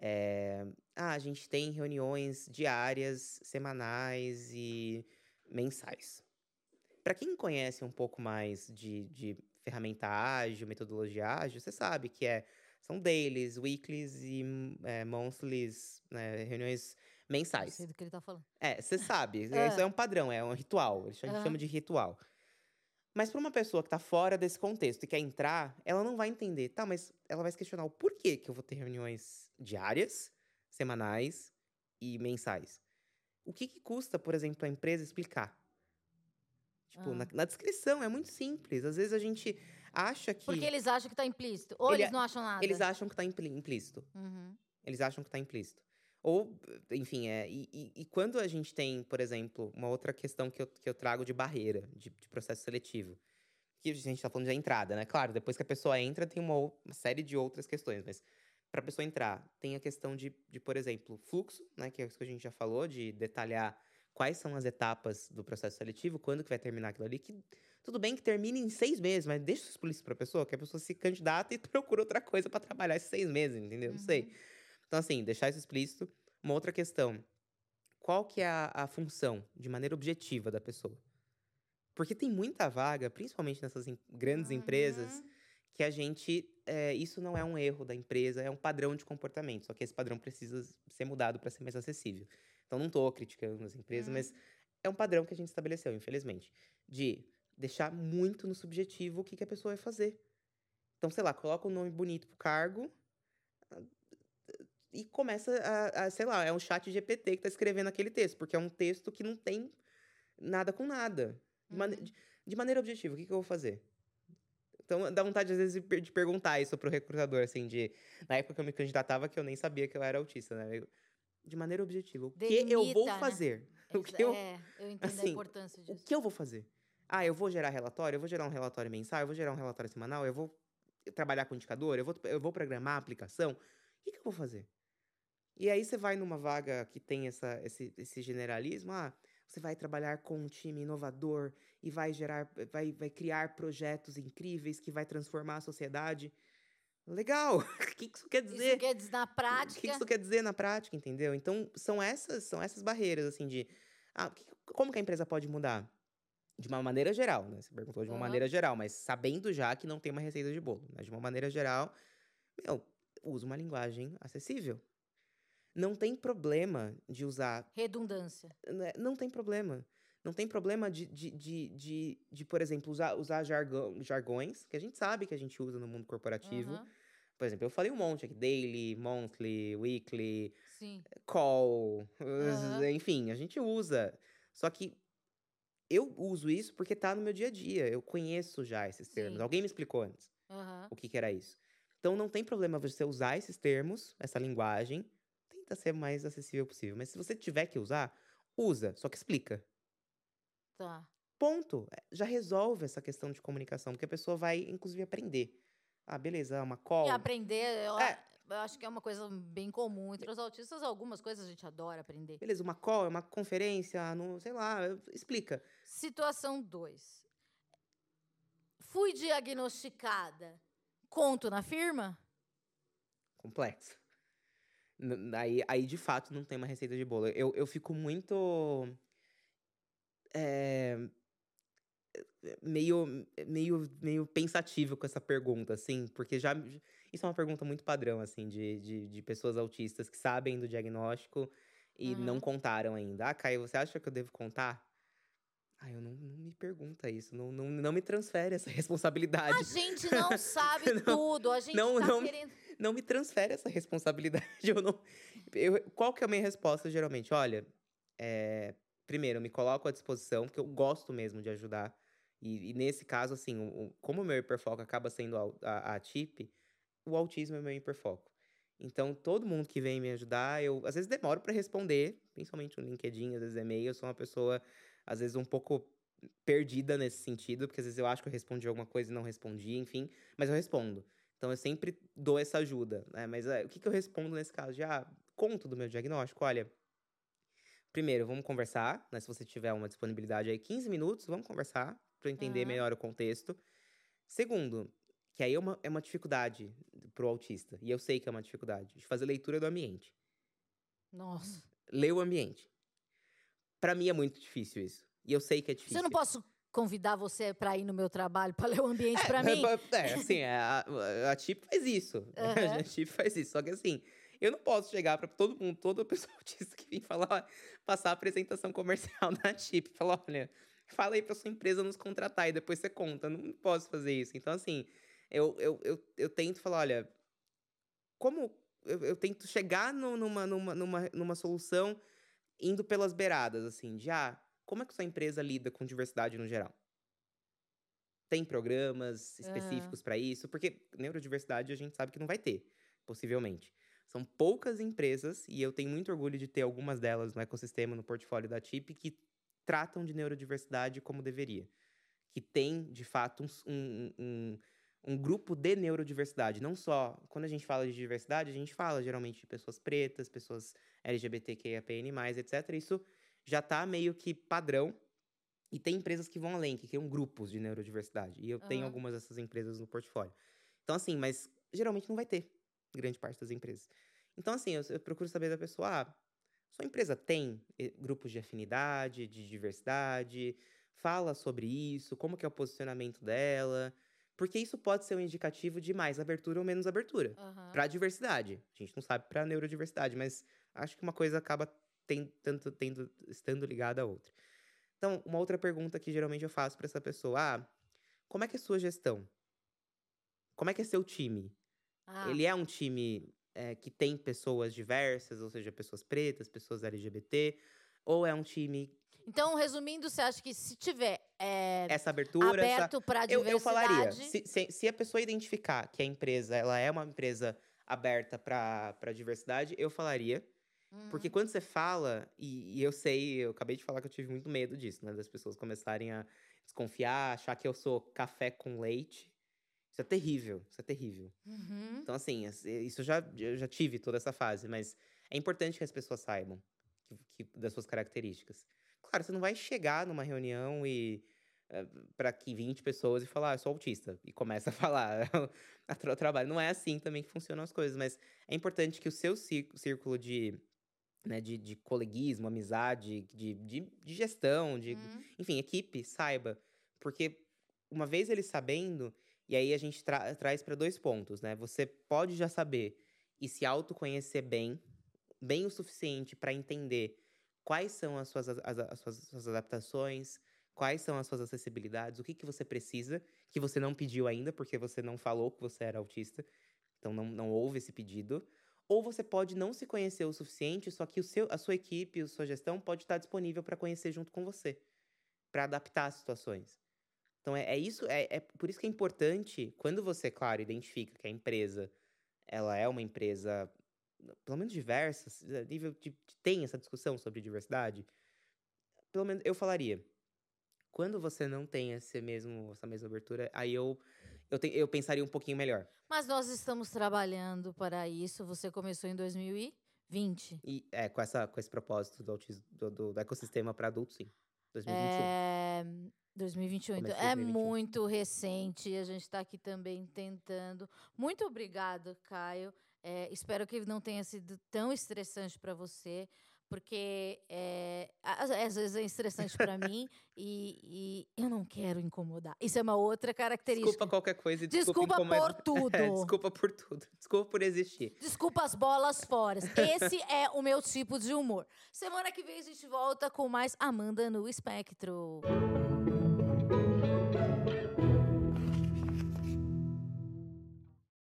A gente tem reuniões diárias, semanais e mensais. Para quem conhece um pouco mais de ferramenta ágil, metodologia ágil, você sabe que são dailies, weeklies e monthlies, né, reuniões Não sei mensais. do que ele tá falando. Você sabe, isso Hã. é um padrão, é um ritual, a gente chama Aham. de ritual. Mas para uma pessoa que tá fora desse contexto e quer entrar, ela não vai entender, tá, mas ela vai se questionar o porquê que eu vou ter reuniões diárias, semanais e mensais. O que que custa, por exemplo, a empresa explicar? Tipo, na Hã. na descrição, é muito simples. Às vezes a gente acha Porque que eles acham que tá implícito, ou ele eles é não acham eles nada? acham que tá implícito. Uhum. Eles acham que tá implícito. Ou, enfim, e quando a gente tem, por exemplo, uma outra questão que eu trago de barreira, de processo seletivo, que a gente tá falando da entrada, né. Claro, depois que a pessoa entra, tem uma série de outras questões, mas pra pessoa entrar, tem a questão de, por exemplo, fluxo, né, que é isso que a gente já falou, de detalhar quais são as etapas do processo seletivo, quando que vai terminar aquilo ali, que tudo bem que termine em 6 meses, mas deixa isso explícito pra pessoa, que a pessoa se candidata e procura outra coisa pra trabalhar esses 6 meses, entendeu? Não sei. Uhum. Então, assim, deixar isso explícito. Uma outra questão, qual que é a função, de maneira objetiva, da pessoa? Porque tem muita vaga, principalmente nessas grandes empresas, Uhum. que a gente. Isso não é um erro da empresa, é um padrão de comportamento. Só que esse padrão precisa ser mudado para ser mais acessível. Então, não estou criticando as empresas, Hum. mas é um padrão que a gente estabeleceu, infelizmente. De deixar muito no subjetivo o que a pessoa vai fazer. Então, sei lá, coloca um nome bonito pro cargo e começa sei lá, é um chat GPT que tá escrevendo aquele texto, porque é um texto que não tem nada com nada. Uhum. De maneira objetiva, o que eu vou fazer? Então dá vontade, às vezes, de perguntar isso pro recrutador, assim, na época que eu me candidatava, que eu nem sabia que eu era autista, né? De maneira objetiva, o que eu vou Delimita, né. fazer? O que eu, Eu entendo a assim, importância o disso. que eu vou fazer? Eu vou gerar relatório? Eu vou gerar um relatório mensal? Eu vou gerar um relatório semanal? Eu vou trabalhar com indicador? Eu vou programar a aplicação? O que eu vou fazer? E aí você vai numa vaga que tem esse generalismo, você vai trabalhar com um time inovador e vai criar projetos incríveis que vai transformar a sociedade. Legal! O que isso quer Isso dizer? quer dizer na O que prática. isso quer dizer na prática, entendeu? Então, são essas barreiras, assim, como que a empresa pode mudar? De uma maneira geral, né? Você perguntou de uma Aham. maneira geral, mas sabendo já que não tem uma receita de bolo. Mas de uma maneira geral, meu, usa uma linguagem acessível. Não tem problema de usar, Redundância. né, não tem problema. Não tem problema de, por exemplo, usar jargões que a gente sabe que a gente usa no mundo corporativo. Aham. Por exemplo, eu falei um monte aqui: daily, monthly, weekly, Sim. call, Aham. enfim, a gente usa. Só que eu uso isso porque tá no meu dia a dia, eu conheço já esses termos. Sim. Alguém me explicou antes Aham. o que que era isso. Então não tem problema você usar esses termos, essa linguagem, tenta ser o mais acessível possível. Mas se você tiver que usar, usa, só que explica. Tá. Ponto. Já resolve essa questão de comunicação, porque a pessoa vai, inclusive, aprender. Beleza, uma E call. aprender, É, eu acho que é uma coisa bem comum entre os autistas, algumas coisas a gente adora aprender. beleza, uma call é uma conferência, no, sei lá, explica. Situação 2. Fui diagnosticada. Conto na firma? Complexo. Aí, de fato, não tem uma receita de bolo. Eu fico muito. é, meio pensativo com essa pergunta, assim, porque isso é uma pergunta muito padrão, assim, de pessoas autistas que sabem do diagnóstico e não Uhum. contaram ainda. Caio, você acha que eu devo contar? Eu não me pergunta isso, não me transfere essa A responsabilidade. gente não sabe Não, tudo, a gente não, tá não, querendo. não me transfere essa responsabilidade. Eu não, qual que é a minha resposta, geralmente? Olha, primeiro, eu me coloco à disposição, porque eu gosto mesmo de ajudar. E nesse caso, assim, como o meu hiperfoco acaba sendo a TIP, o autismo é meu hiperfoco. Então, todo mundo que vem me ajudar, eu às vezes demoro para responder, principalmente no LinkedIn, às vezes e-mail. Eu sou uma pessoa, às vezes, um pouco perdida nesse sentido, porque às vezes eu acho que eu respondi alguma coisa e não respondi, enfim, mas eu respondo. Então, eu sempre dou essa ajuda, né? Mas o que eu respondo nesse caso? Já conto do meu diagnóstico, olha. Primeiro, vamos conversar, né? Se você tiver uma disponibilidade aí, 15 minutos, vamos conversar para eu entender Aham. melhor o contexto. Segundo, que aí é uma dificuldade pro autista, e eu sei que é uma dificuldade, de fazer leitura do ambiente. Nossa. Ler o ambiente. Pra mim é muito difícil isso. E eu sei que é Se eu não difícil. posso convidar você pra ir no meu trabalho, pra ler o ambiente pra mim? Assim, a TIP faz isso. Aham. A TIP faz isso. Só que assim, eu não posso chegar pra todo mundo, toda pessoa autista que vem falar, passar a apresentação comercial da TIP, falar, olha, fala aí pra sua empresa nos contratar e depois você conta. Eu não posso fazer isso. Então, assim, eu tento falar, olha, como eu tento chegar numa solução indo pelas beiradas, assim, de como é que sua empresa lida com diversidade no geral? Tem programas Aham. específicos para isso? Porque neurodiversidade a gente sabe que não vai ter, possivelmente. São poucas empresas, e eu tenho muito orgulho de ter algumas delas no ecossistema, no portfólio da TIP, que tratam de neurodiversidade como deveria. Que tem, de fato, um grupo de neurodiversidade. Não só, quando a gente fala de diversidade, a gente fala geralmente de pessoas pretas, pessoas LGBTQIAPN+, etc. Isso já tá meio que padrão. E tem empresas que vão além, que criam grupos de neurodiversidade. E eu tenho Aham. algumas dessas empresas no portfólio. Então, assim, mas geralmente não vai ter, grande parte das empresas. Então, assim, eu procuro saber da pessoa, sua empresa tem grupos de afinidade, de diversidade? Fala sobre isso, como que é o posicionamento dela? Porque isso pode ser um indicativo de mais abertura ou menos abertura. Aham. Para a diversidade. A gente não sabe para a neurodiversidade, mas acho que uma coisa acaba estando ligada à outra. Então, uma outra pergunta que geralmente eu faço para essa pessoa: como é que é a sua gestão? Como é que é seu time? Ah. Ele é um time que tem pessoas diversas, ou seja, pessoas pretas, pessoas LGBT, ou é um time Então, resumindo, você acha que se tiver essa abertura, aberto pra eu falaria, diversidade. se a pessoa identificar que a empresa ela é uma empresa aberta para diversidade, eu falaria. Porque Uhum. quando você fala, e eu sei, eu acabei de falar que eu tive muito medo disso, né? Das pessoas começarem a desconfiar, achar que eu sou café com leite. Isso é terrível, isso é terrível. Uhum. Então, assim, isso eu já tive toda essa fase, mas é importante que as pessoas saibam das suas características. Claro, você não vai chegar numa reunião para que 20 pessoas e falar, eu sou autista, e começa a falar o trabalho. Não é assim também que funcionam as coisas, mas é importante que o seu círculo de coleguismo, amizade, de gestão, Uhum. enfim, equipe, saiba. Porque uma vez ele sabendo, e aí a gente traz para 2 pontos, né? Você pode já saber e se autoconhecer bem o suficiente para entender quais são as suas adaptações, quais são as suas acessibilidades, o que você precisa, que você não pediu ainda, porque você não falou que você era autista, então não houve esse pedido. Ou você pode não se conhecer o suficiente, só que a sua equipe, a sua gestão pode estar disponível para conhecer junto com você, para adaptar as situações. Então é por isso que é importante, quando você, claro, identifica que a empresa, ela é uma empresa, pelo menos diversa, a nível de tem essa discussão sobre diversidade, pelo menos eu falaria, quando você não tem essa mesma abertura, aí eu pensaria um pouquinho melhor. Mas nós estamos trabalhando para isso. Você começou em 2020. E com esse propósito do autismo, do ecossistema para adultos, sim. 2021. É, 2021. Então, Começo de é 2021. muito recente. A gente está aqui também tentando. Muito obrigada, Caio. Espero que não tenha sido tão estressante para você, porque às vezes é estressante para mim e eu não quero incomodar. Isso é uma outra Desculpa característica. qualquer coisa e desculpa Desculpa por incomodar. tudo. Desculpa por tudo. Desculpa por existir. Desculpa as bolas fora. Esse é o meu tipo de humor. Semana que vem a gente volta com mais Amanda no Espectro.